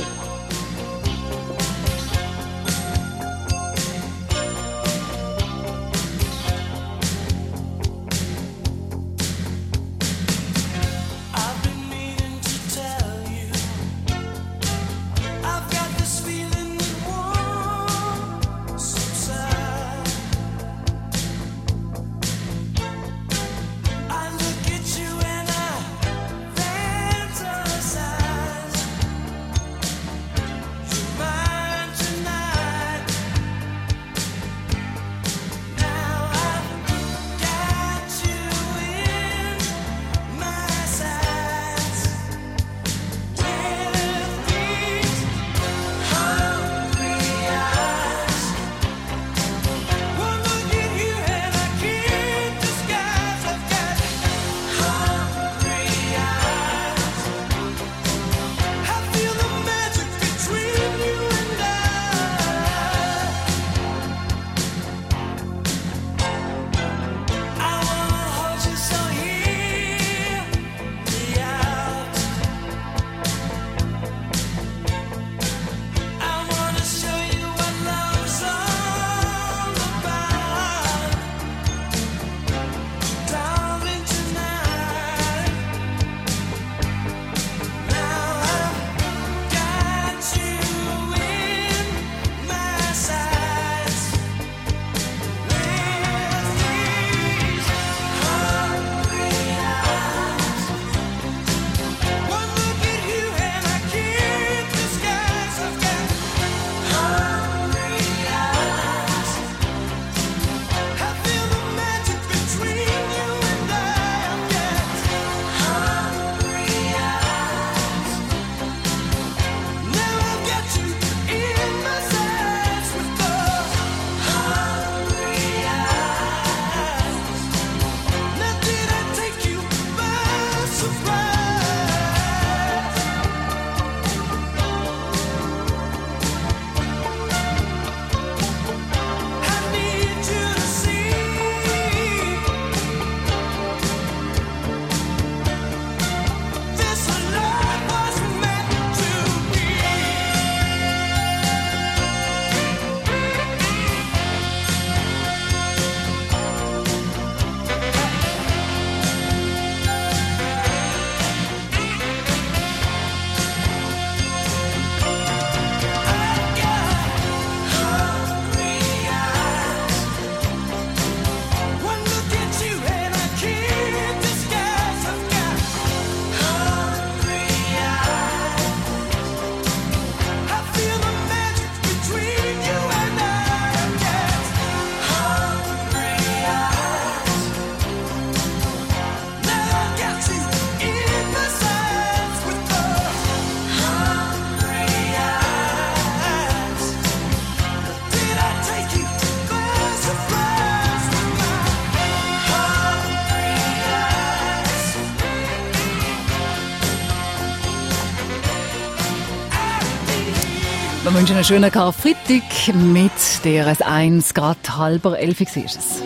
Wir wünschen einen schönen Karfreitag mit der S eins, gerade halber elf ist es.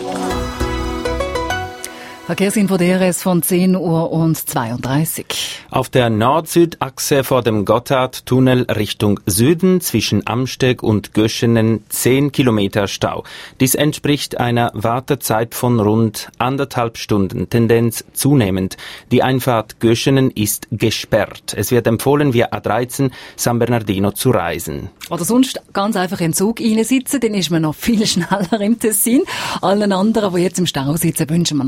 Verkehrsinfo D R S von zehn Uhr und zweiunddreißig. Auf der Nord-Süd-Achse vor dem Gotthardtunnel Richtung Süden zwischen Amsteg und Göschenen zehn Kilometer Stau. Dies entspricht einer Wartezeit von rund anderthalb Stunden, Tendenz zunehmend. Die Einfahrt Göschenen ist gesperrt. Es wird empfohlen, via A dreizehn San Bernardino zu reisen. Oder sonst ganz einfach in den Zug reinsitzen, dann ist man noch viel schneller im Tessin. Allen anderen, die jetzt im Stau sitzen, wünschen wir natürlich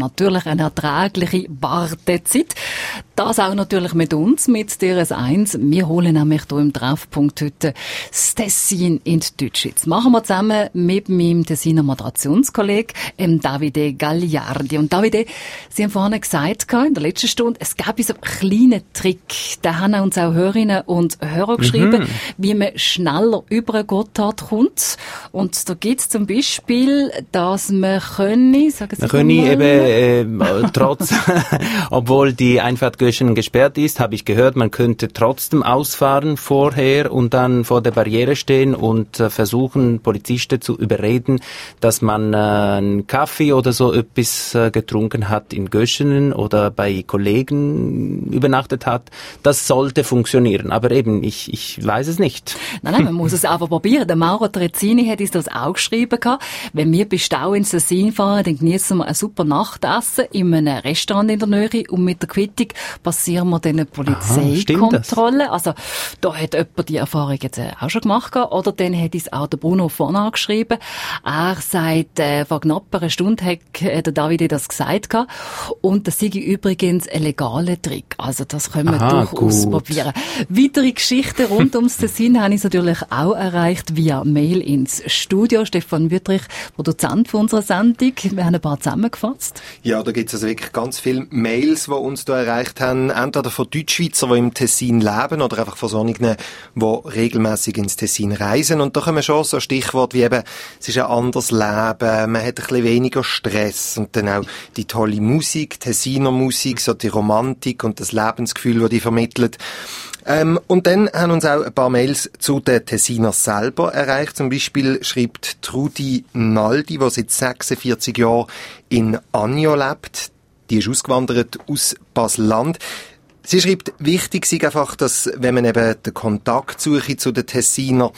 eine erträgliche Wartezeit. Das auch natürlich mit uns, mit D R S eins. Wir holen nämlich hier im Treffpunkt heute das Tessin in die Deutschschweiz. Machen wir zusammen mit meinem Tessiner Moderationskollegen, ähm, Davide Gagliardi. Und Davide, Sie haben vorhin gesagt, in der letzten Stunde, es gäbe so einen kleinen Trick. Da haben uns auch Hörerinnen und Hörer geschrieben, mhm. wie man schneller über einen Gotthard kommt. Und da gibt es zum Beispiel, dass man könne, sagen Sie man könne eben, äh, trotz, obwohl die Einfahrt Göschenen gesperrt ist, habe ich gehört, man könnte trotzdem ausfahren vorher und dann vor der Barriere stehen und äh, versuchen, Polizisten zu überreden, dass man äh, einen Kaffee oder so etwas äh, getrunken hat in Göschenen oder bei Kollegen übernachtet hat. Das sollte funktionieren, aber eben, ich, ich weiß es nicht. Nein, nein, man muss es einfach probieren. Der Mauro Trezzini hat uns das auch geschrieben gehabt. Wenn wir bei Stau ins Tessin fahren, dann genießen wir ein super Nachtessen in einem Restaurant in der Nähe und mit der Quittung passieren wir dann eine Polizeikontrolle. Also, da hat jemand die Erfahrung jetzt auch schon gemacht. Oder dann hat uns auch der Bruno vorne angeschrieben. Er sagt, äh, vor knapp einer Stunde hat der David das gesagt. Und das sei übrigens ein legaler Trick. Also, das können wir Aha, durchaus gut. probieren. Weitere Geschichten rund ums Tessin habe ich natürlich auch erreicht via Mail ins Studio. Stefan Wüttrich, Produzent von unserer Sendung. Wir haben ein paar zusammengefasst. Ja, da gibt es also wirklich ganz viele Mails, die uns da erreicht haben. Entweder von Deutschschweizern, die im Tessin leben, oder einfach von solchen, die regelmässig ins Tessin reisen. Und da kommen schon so Stichworte wie eben, es ist ein anderes Leben, man hat ein bisschen weniger Stress und dann auch die tolle Musik, Tessiner Musik, so die Romantik und das Lebensgefühl, das die vermittelt. Ähm, und dann haben uns auch ein paar Mails zu den Tessinern selber erreicht. Zum Beispiel schreibt Trudi Naldi, die seit sechsundvierzig Jahren in Anjo lebt. Die ist ausgewandert aus Basel-Land. Sie schreibt, wichtig sei einfach, dass, wenn man eben den Kontakt suche zu den Tessinern,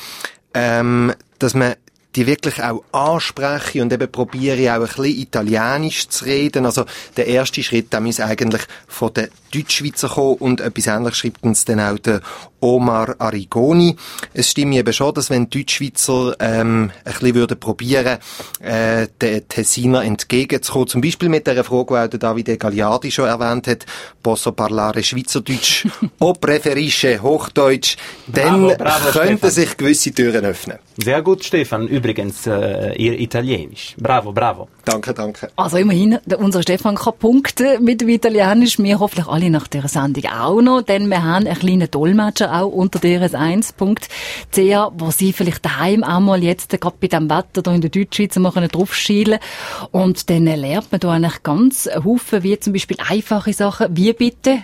ähm, dass man die wirklich auch anspreche und eben probiere auch ein bisschen Italienisch zu reden. Also der erste Schritt, der muss eigentlich von den Deutschschweizer kommen und etwas Ähnliches schreibt uns dann auch der Omar Arrigoni. Es stimmt eben schon, dass wenn die Deutschschweizer ähm, ein bisschen würden probieren, äh, den Tessiner entgegenzukommen, zum Beispiel mit der Frage, die auch der Davide Gagliardi schon erwähnt hat, «Posso parlare Schweizerdeutsch o preferisce Hochdeutsch», dann bravo, bravo, könnten Stefan. sich gewisse Türen öffnen. Sehr gut, Stefan. Übrigens, äh, ihr Italienisch. Bravo, bravo. Danke, danke. Also immerhin, der, unser Stefan kann punkten mit dem Italienisch. Wir hoffentlich alle nach dieser Sendung auch noch, denn wir haben einen kleinen Dolmetscher auch unter d r s eins punkt c h, wo Sie vielleicht daheim auch mal jetzt gerade bei dem Wetter hier in der Deutschschweiz mal drauf schielen. Und dann lernt man da eigentlich ganz Haufen, wie zum Beispiel einfache Sachen. Wie bitte?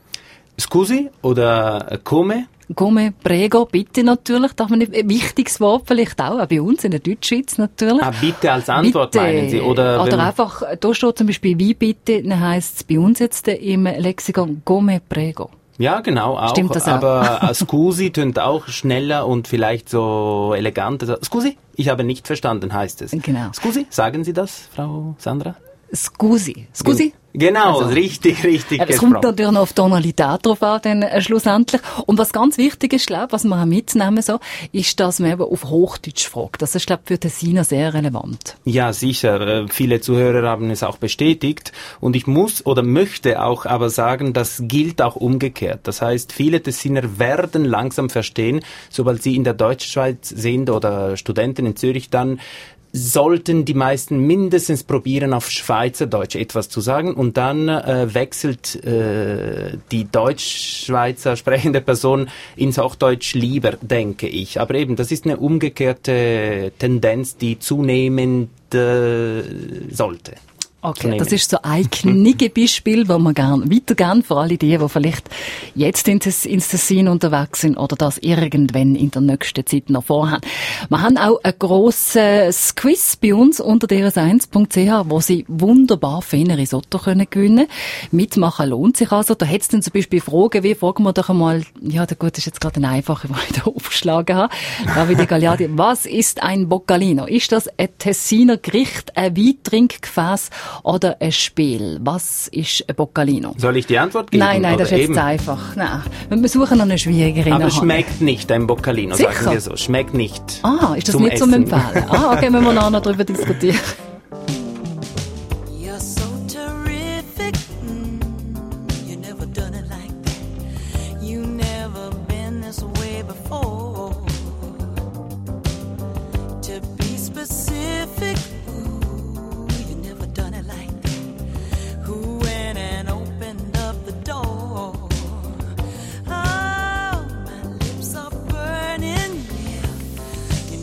Scusi oder come? Come, prego, bitte natürlich, darf man nicht, ein wichtiges Wort vielleicht auch, auch bei uns in der Deutschschweiz natürlich. Ah, bitte als Antwort bitte. Meinen Sie? Oder, oder einfach, da steht zum Beispiel wie bitte, dann heisst es bei uns jetzt im Lexikon come, prego. Ja, genau, auch. Stimmt das auch? Aber Scusi tönt auch schneller und vielleicht so eleganter. Scusi? Ich habe nicht verstanden, heißt es. Genau. Scusi? Sagen Sie das, Frau Sandra? Scusi. Scusi? Genau, also, richtig, richtig. Es kommt natürlich noch auf Tonalität drauf an, dann äh, schlussendlich. Und was ganz wichtig ist, glaube was wir auch mitnehmen so, ist, dass man eben auf Hochdeutsch fragt. Das ist, glaube für Tessiner sehr relevant. Ja, sicher. Viele Zuhörer haben es auch bestätigt. Und ich muss oder möchte auch aber sagen, das gilt auch umgekehrt. Das heißt, viele Tessiner werden langsam verstehen, sobald sie in der Deutschschweiz sind oder Studenten in Zürich dann, sollten die meisten mindestens probieren, auf Schweizerdeutsch etwas zu sagen und dann äh, wechselt äh, die Deutschschweizer sprechende Person ins Hochdeutsch lieber, denke ich. Aber eben, das ist eine umgekehrte Tendenz, die zunehmend äh, sollte. Okay, das ist so ein Knigge-Beispiel, wo man gern weitergehen, vor allem die, die vielleicht jetzt ins Tessin unterwegs sind oder das irgendwann in der nächsten Zeit noch vorhaben. Wir haben auch ein grosses Quiz bei uns unter d r s eins punkt c h, wo Sie wunderbar feine Risotto können gewinnen. Mitmachen lohnt sich also. Da hätt's dann zum Beispiel Fragen wie, fragen wir doch einmal, ja, der gut, ist jetzt gerade eine einfache, die ich da aufgeschlagen habe. Davide Gagliardi, was ist ein Boccalino? Ist das ein Tessiner Gericht, ein Weittrinkgefäß oder ein Spiel? Was ist ein Boccalino? Soll ich die Antwort geben? Nein, nein, das ist jetzt einfach. Nein. Wir suchen noch eine schwierigere. Aber schmeckt nicht ein Boccalino, Sicher? sagen wir so. Schmeckt nicht. Ah, ist das zum nicht Essen. zum Empfehlen? Ah, okay, müssen wir nachher noch darüber diskutieren. You're so terrific,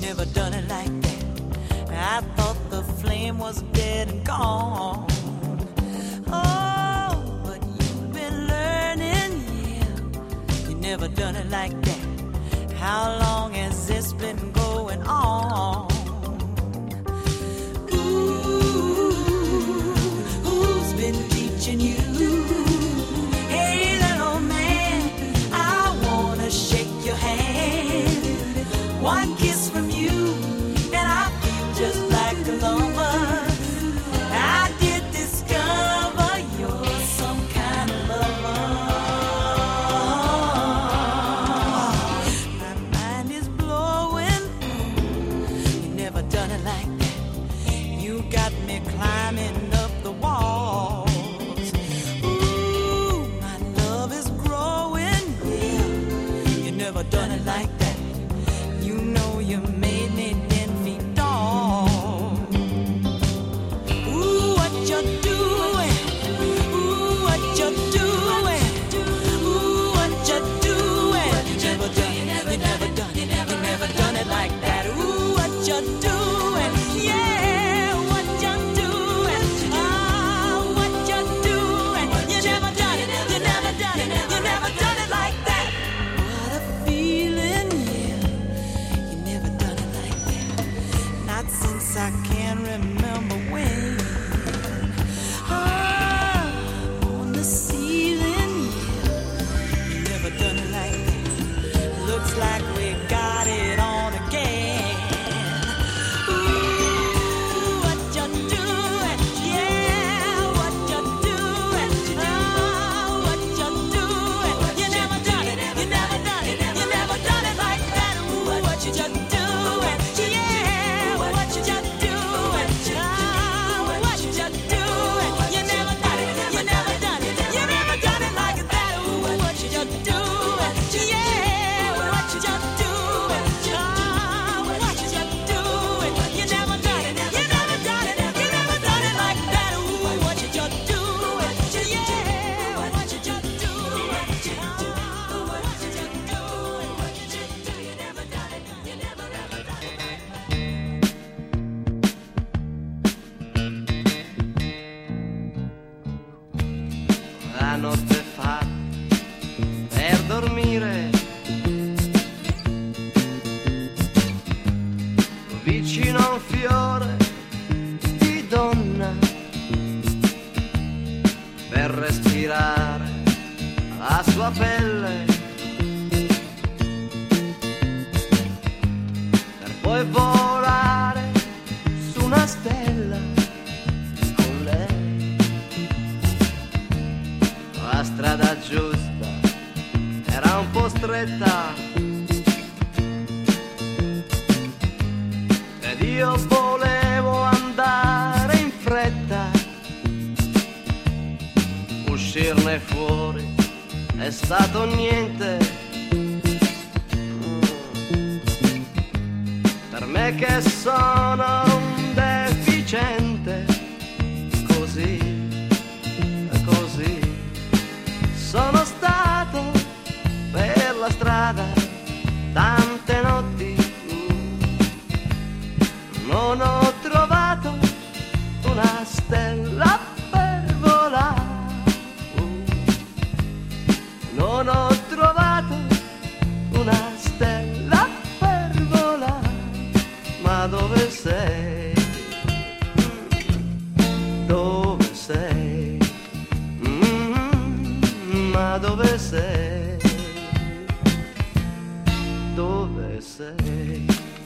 never done it like that. I thought the flame was dead and gone. Oh, but you've been learning, yeah. You never done it like that. How long has this been going on? Ooh, who's been teaching you? Hey, little man, I wanna shake your hand. One kiss from you, and I feel just like a lover. I did discover you're some kind of lover. My mind is blowing. You never done it like that. You got me climbing up the walls. Ooh, my love is growing, yeah. You never done it like that. You know you made me ten feet tall. Ooh, what you doing? Ooh, what you doing? Ooh, what you doing? You never done, you never, never done, you never, never done it like that. Ooh, what you doing? Yeah, what you doing? Ah, what you doing? You never done it, you never done it, you never done it like that. What a feeling, yeah. You never done it like that. Not since I can remember when. Ah, on the ceiling, yeah. You never done it like that. Looks like we got it on again. Ooh, what you doing? Yeah, what you doing? Ah, what you doing? You never done it, you never done it, you never done it like that. Ooh, what you doing? Yeah, what you doing? Ah, what you doing? You never done it, you never done it, you never done it like that. Ooh, what you doing? Yeah, what you doing? Ah, what you doing? You never done it, you never done it, you never done it like that. Ooh, what you doing? Yeah, what you doing? Ah, what you doing? You never done it, you never, never done it. La notte fa per dormire vicino a un fiore di donna per respirare la sua pelle, per poi volare su una stella con lei. La strada giusta era un po' stretta ed io volevo andare in fretta, uscirne fuori è stato niente. Per me che sono un deficiente, così, così sono stato per la strada tante notti. Non ho trovato una stella per volare. Non ho trovato una stella per volare. Ma dove sei? Dove sei? Mm, ma dove sei? Dove sei?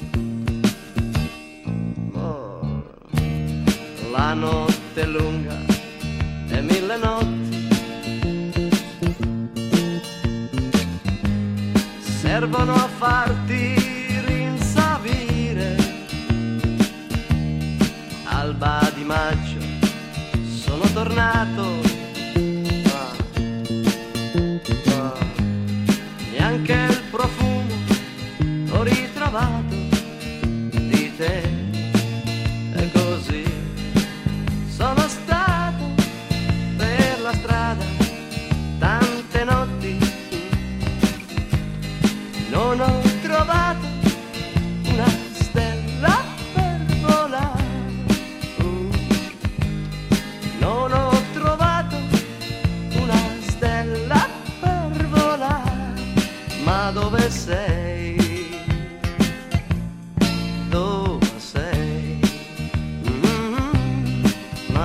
Oh, la notte è lunga e mille notti servono a farti rinsavire. Alba di maggio sono tornato, ma, ma neanche il profumo ho ritrovato di te. E così sono stato per la strada tante notti. Non ho trovato una stella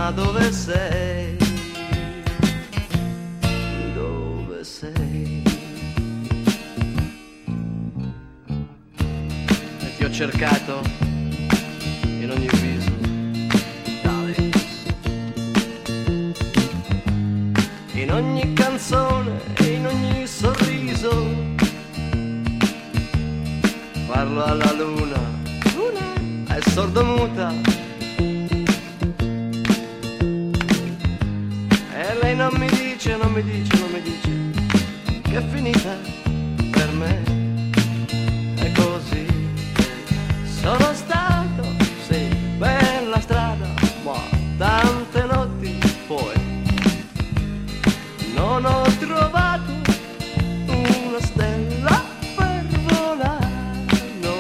ma dove sei? Dove sei? E ti ho cercato in ogni viso, tale, in ogni canzone e in ogni sorriso. Parlo alla luna, luna è sordomuta, e lei non mi dice, non mi dice, non mi dice che è finita per me. È così, sono stato, sì, per la strada, ma tante notti poi non ho trovato una stella per volare, no,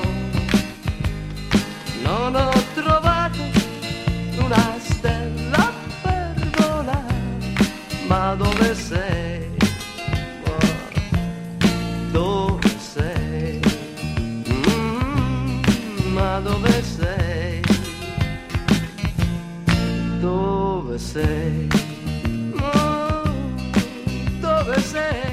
non ho trovato una stella per volare. Ma dove sei? Dove sei? Mm, ma dove sei? Dove sei? Oh, dove sei?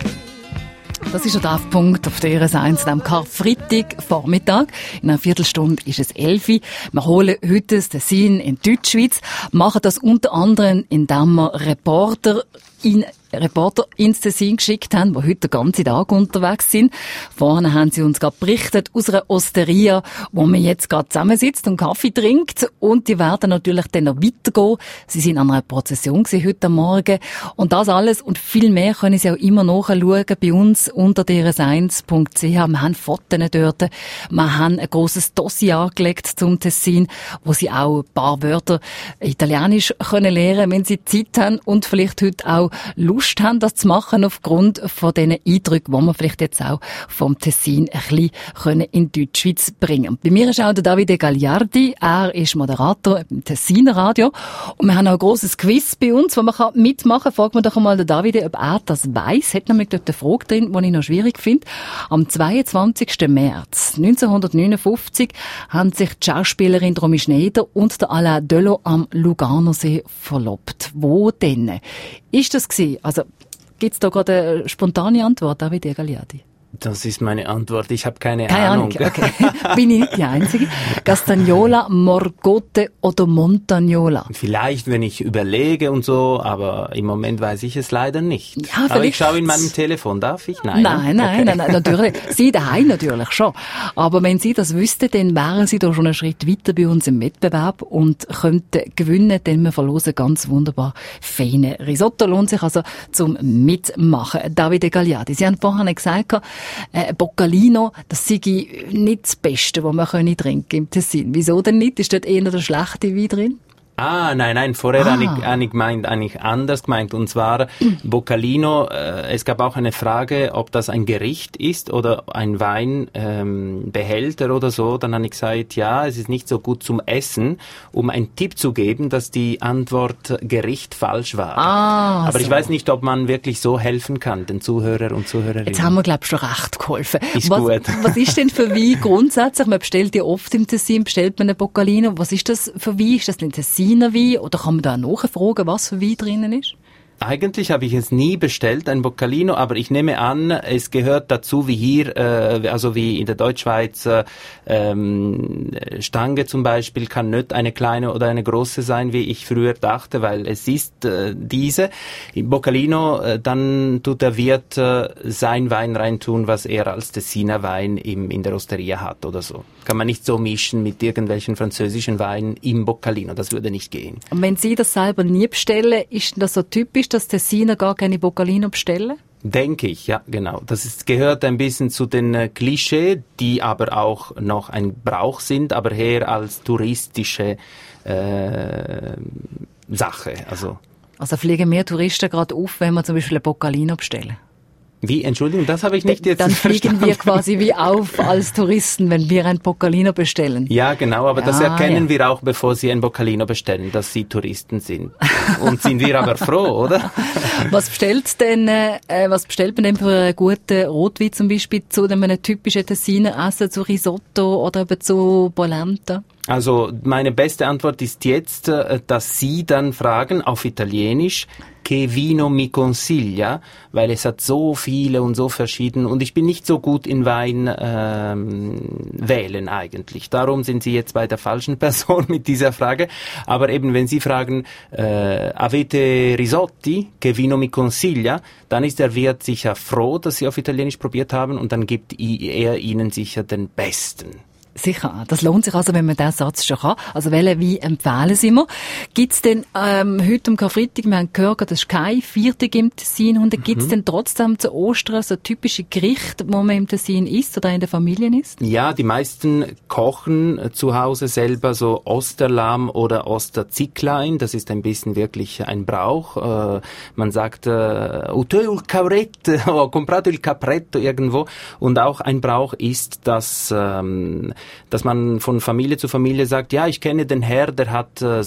Das ist der Treffpunkt auf der eins am Karfreitag Vormittag. In einer Viertelstunde ist es elf Uhr. Wir holen heute das Tessin in Deutschschweiz, machen das unter anderem, indem wir Reporter in Reporter ins Tessin geschickt haben, die heute den ganzen Tag unterwegs sind. Vorne haben sie uns gerade berichtet aus einer Osteria, wo man jetzt gerade zusammensitzt und Kaffee trinkt. Und die werden natürlich dann noch weitergehen. Sie sind an einer Prozession gewesen heute Morgen. Und das alles und viel mehr können Sie auch immer nachschauen bei uns unter d r s eins punkt c h. Wir haben Fotos dort. Wir haben ein grosses Dossier angelegt zum Tessin, wo Sie auch ein paar Wörter Italienisch können lernen, wenn Sie Zeit haben und vielleicht heute auch Lust haben, das zu machen, aufgrund von diesen Eindrücken, die wir vielleicht jetzt auch vom Tessin ein bisschen können in Deutschschweiz bringen. Bei mir ist auch der Davide Gagliardi. Er ist Moderator im Tessiner Radio. Und wir haben auch ein grosses Quiz bei uns, wo man mitmachen kann. Fragt mir doch einmal der Davide, ob er das weiss. Hat nämlich dort eine Frage drin, die ich noch schwierig finde. Am zweiundzwanzigsten März neunzehnhundertneunundfünfzig haben sich die Schauspielerin Romy Schneider und der Alain Delon am Luganorsee verlobt. Wo denn? Ist das gewesen? Also, gibt's da gerade eine spontane Antwort, Davide Gagliardi? Das ist meine Antwort. Ich habe keine, keine Ahnung. Ahnung. Okay. Bin ich nicht die Einzige. Castagnola, Morgote oder Montagnola? Vielleicht, wenn ich überlege und so, aber im Moment weiß ich es leider nicht. Ja, aber ich schaue in meinem Telefon. Darf ich? Nein. Nein, nein, okay. nein, nein, natürlich. Sie daheim natürlich schon. Aber wenn Sie das wüssten, dann wären Sie da schon einen Schritt weiter bei uns im Wettbewerb und könnten gewinnen, denn wir verlosen ganz wunderbar feine Risotto. Lohnt sich also zum Mitmachen. Davide Gagliardi, Sie haben vorhin gesagt, Äh, Boccalino, das sei nicht das Beste, was man trinken können im Tessin. Wieso denn nicht? Ist dort eher der schlechte Wein drin? Ah, nein, nein, vorher Ah. habe ich, habe ich gemeint, eigentlich anders gemeint. Und zwar, Boccalino, äh, es gab auch eine Frage, ob das ein Gericht ist oder ein Weinbehälter ähm, oder so. Dann habe ich gesagt, ja, es ist nicht so gut zum Essen, um einen Tipp zu geben, dass die Antwort Gericht falsch war. Ah, Aber so. ich weiß nicht, ob man wirklich so helfen kann, den Zuhörer und Zuhörerinnen. Jetzt haben wir, glaube ich, schon recht geholfen. Ist was, gut. was ist denn für Wein grundsätzlich? Man bestellt ja oft im Tessin, bestellt man einen Boccalino. Was ist das für Wein? Ist das ein Tessiner Wein? Oder kann man da nachfragen, was für Wein drinnen ist? Eigentlich habe ich es nie bestellt, ein Boccalino, aber ich nehme an, es gehört dazu, wie hier, äh, also wie in der Deutschschweiz, äh, ähm, Stange zum Beispiel kann nicht eine kleine oder eine große sein, wie ich früher dachte, weil es ist äh, diese. Im Boccalino, äh, dann tut der Wirt äh, sein Wein reintun, was er als Tessiner Wein im, in der Osteria hat oder so. Kann man nicht so mischen mit irgendwelchen französischen Weinen im Boccalino, das würde nicht gehen. Und wenn Sie das selber nie bestellen, ist das so typisch, dass Tessiner gar keine Boccalino bestellen? Denke ich, ja, genau. Das ist, gehört ein bisschen zu den äh, Klischee, die aber auch noch ein Brauch sind, aber eher als touristische äh, Sache. Also, Also fliegen mehr Touristen gerade auf, wenn wir zum Beispiel ein Boccalino bestellen? Wie, Entschuldigung, das habe ich nicht jetzt Dann fliegen verstanden. wir quasi wie auf als Touristen, wenn wir ein Boccalino bestellen. Ja, genau, aber das Ja, erkennen ja. wir auch, bevor Sie ein Boccalino bestellen, dass Sie Touristen sind. Und sind wir aber froh, oder? Was bestellt denn, äh, was bestellt man denn für einen guten Rotwein zum Beispiel zu einem typischen Tessiner Essen, zu Risotto oder eben zu Polenta? Also meine beste Antwort ist jetzt, äh, dass Sie dann fragen auf Italienisch, che vino mi consiglia, weil es hat so viele und so verschiedene und ich bin nicht so gut in Wein ähm, wählen eigentlich. Darum sind Sie jetzt bei der falschen Person mit dieser Frage. Aber eben wenn Sie fragen, äh, avete risotti, che vino mi consiglia, dann ist der Wirt sicher froh, dass Sie auf Italienisch probiert haben und dann gibt i- er Ihnen sicher den besten. Sicher, das lohnt sich also, wenn man diesen Satz schon kann. Also welchen Wein empfehlen Sie mir? Gibt's denn ähm, heute am Karfreitag, wir haben gehört, das ist kein Viertag im Tessin, und gibt's Mhm. denn trotzdem zu Ostern so typische Gerichte, wo man im Tessin isst oder in der Familie isst? Ja, die meisten kochen äh, zu Hause selber so Osterlamm oder Osterzicklein. Das ist ein bisschen wirklich ein Brauch. Äh, man sagt, äh, ho il capretto, ho comprato il capretto irgendwo. Und auch ein Brauch ist, dass, ähm, dass man von Familie zu Familie sagt, ja, ich kenne den Herr, der hat äh,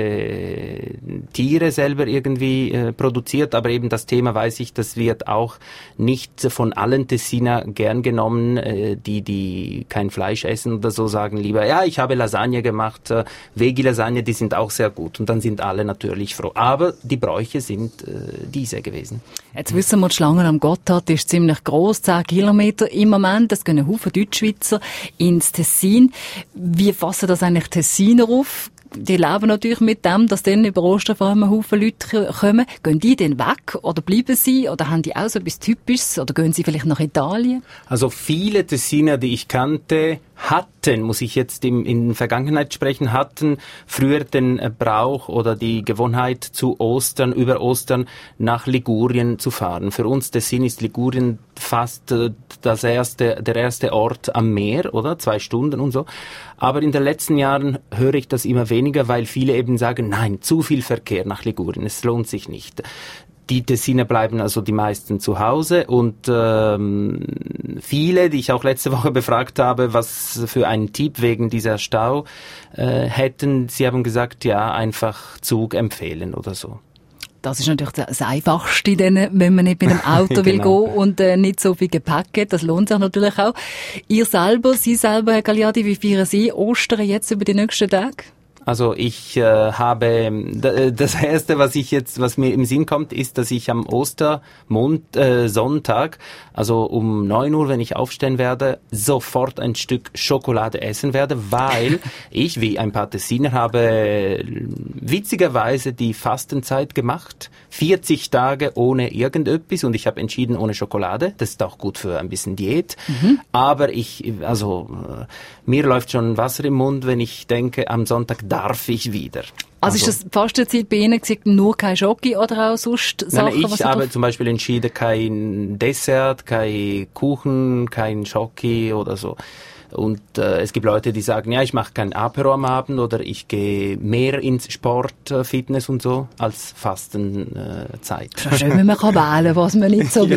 solche Tiere selber irgendwie äh, produziert, aber eben das Thema weiß ich, das wird auch nicht von allen Tessiner gern genommen, äh, die die kein Fleisch essen oder so, sagen lieber, ja, ich habe Lasagne gemacht, äh, Veggie-Lasagne, die sind auch sehr gut und dann sind alle natürlich froh. Aber die Bräuche sind äh, diese gewesen. Jetzt wissen wir, die Schlange am Gotthard ist ziemlich gross, zehn Kilometer im Moment. Es gehen ein Haufen Deutschschweizer ins Tessin. Wie fassen das eigentlich Tessiner auf? Die leben natürlich mit dem, dass dann über Ostern vor allem ein Haufen Leute kommen. Gehen die denn weg oder bleiben sie? Oder haben die auch so etwas Typisches? Oder gehen sie vielleicht nach Italien? Also viele Tessiner, die ich kannte, hatten, muss ich jetzt im, in Vergangenheit sprechen, hatten früher den äh, Brauch oder die Gewohnheit zu Ostern, über Ostern nach Ligurien zu fahren. Für uns Tessin ist Ligurien fast äh, das erste, der erste Ort am Meer, oder? Zwei Stunden und so. Aber in den letzten Jahren höre ich das immer weniger, weil viele eben sagen, nein, zu viel Verkehr nach Ligurien, es lohnt sich nicht. Die Tessiner bleiben also die meisten zu Hause und ähm, viele, die ich auch letzte Woche befragt habe, was für einen Tipp wegen dieser Stau äh, hätten, sie haben gesagt, ja, einfach Zug empfehlen oder so. Das ist natürlich das Einfachste, denn, wenn man nicht mit dem Auto will Genau. gehen und äh, nicht so viel Gepäck hat. Das lohnt sich natürlich auch. Ihr selber, Sie selber, Herr Gagliardi, wie feiern Sie Ostern jetzt über die nächsten Tage? Also ich äh, habe, d- das erste, was ich jetzt, was mir im Sinn kommt, ist, dass ich am Ostermond, äh, Sonntag, also um neun Uhr, wenn ich aufstehen werde, sofort ein Stück Schokolade essen werde, weil ich, wie ein paar Tessiner, habe witzigerweise die Fastenzeit gemacht, vierzig Tage ohne irgendetwas, und ich habe entschieden ohne Schokolade. Das ist auch gut für ein bisschen Diät. Mhm. Aber ich, also äh, mir läuft schon Wasser im Mund, wenn ich denke, am Sonntag darf ich wieder. Also, ist das Fastenzeit bei Ihnen gesagt, nur kein Schoki oder auch sonst Sachen? Nein, was ich Sie habe drauf- zum Beispiel entschieden, kein Dessert, kein Kuchen, kein Schoki oder so. Und äh, es gibt Leute, die sagen, ja, ich mache kein Apero am Abend oder ich gehe mehr ins Sport, äh, Fitness und so als Fastenzeit. Äh, Zeit. Das ist schön, wenn man kann wählen, was man nicht so will.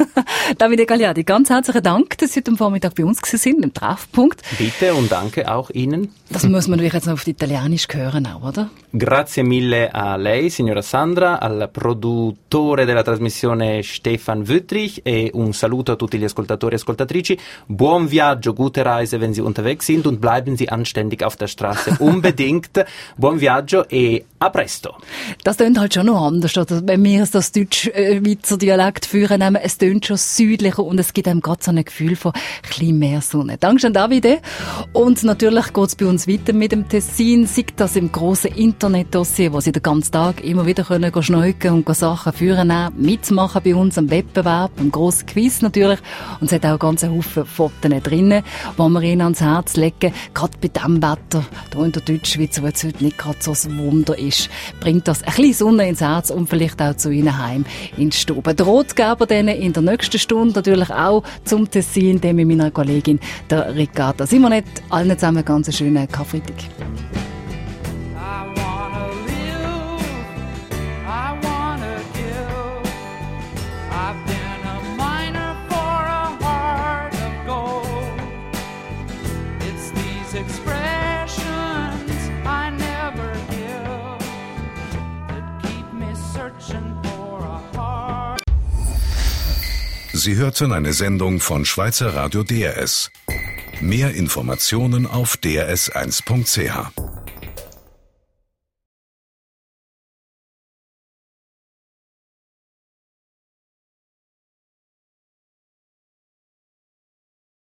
Davide Gagliardi, ganz herzlichen Dank, dass Sie heute am Vormittag bei uns gewesen sind, im Treffpunkt. Bitte und danke auch Ihnen. Das muss man natürlich jetzt noch auf die Italienisch hören auch, oder? Grazie mille a lei, signora Sandra, al produttore della trasmissione Stefan Wüttrich e un saluto a tutti gli ascoltatori e ascoltatrici. Buon viaggio, gute Reise, wenn Sie unterwegs sind, und bleiben Sie anständig auf der Straße. Unbedingt. Buon viaggio e a presto. Das tönt halt schon noch anders, oder? Wenn wir das Deutsch-Schweizer Dialekt führen nehmen, es tönt schon südlicher und es gibt einem gerade so ein Gefühl von ein bisschen mehr Sonne. Dankeschön, Davide. Und natürlich geht's bei uns weiter mit dem Tessin, sei das im grossen Internetdossier, wo Sie den ganzen Tag immer wieder können gehen schneuken und gehen Sachen führen, nehmen, mitmachen bei uns am Wettbewerb, am grossen Quiz natürlich. Und es hat auch ganz einen Haufen Fotos drinnen, die wir Ihnen ans Herz legen. Gerade bei diesem Wetter, hier in der Deutschschweiz, wo jetzt heute nicht gerade so ein Wunder ist, bringt das ein bisschen Sonne ins Herz und vielleicht auch zu Ihnen heim in die Stube. Der Rotgeber denen in der nächsten Stunde natürlich auch zum Tessin, dem mit meiner Kollegin, der Ricarda Simonet. Allen zusammen ganz einen schönen Karfreitag. I wanna give. I've been a miner. Sie hörten eine Sendung von Schweizer Radio D R S. Mehr Informationen auf d r s eins punkt c h.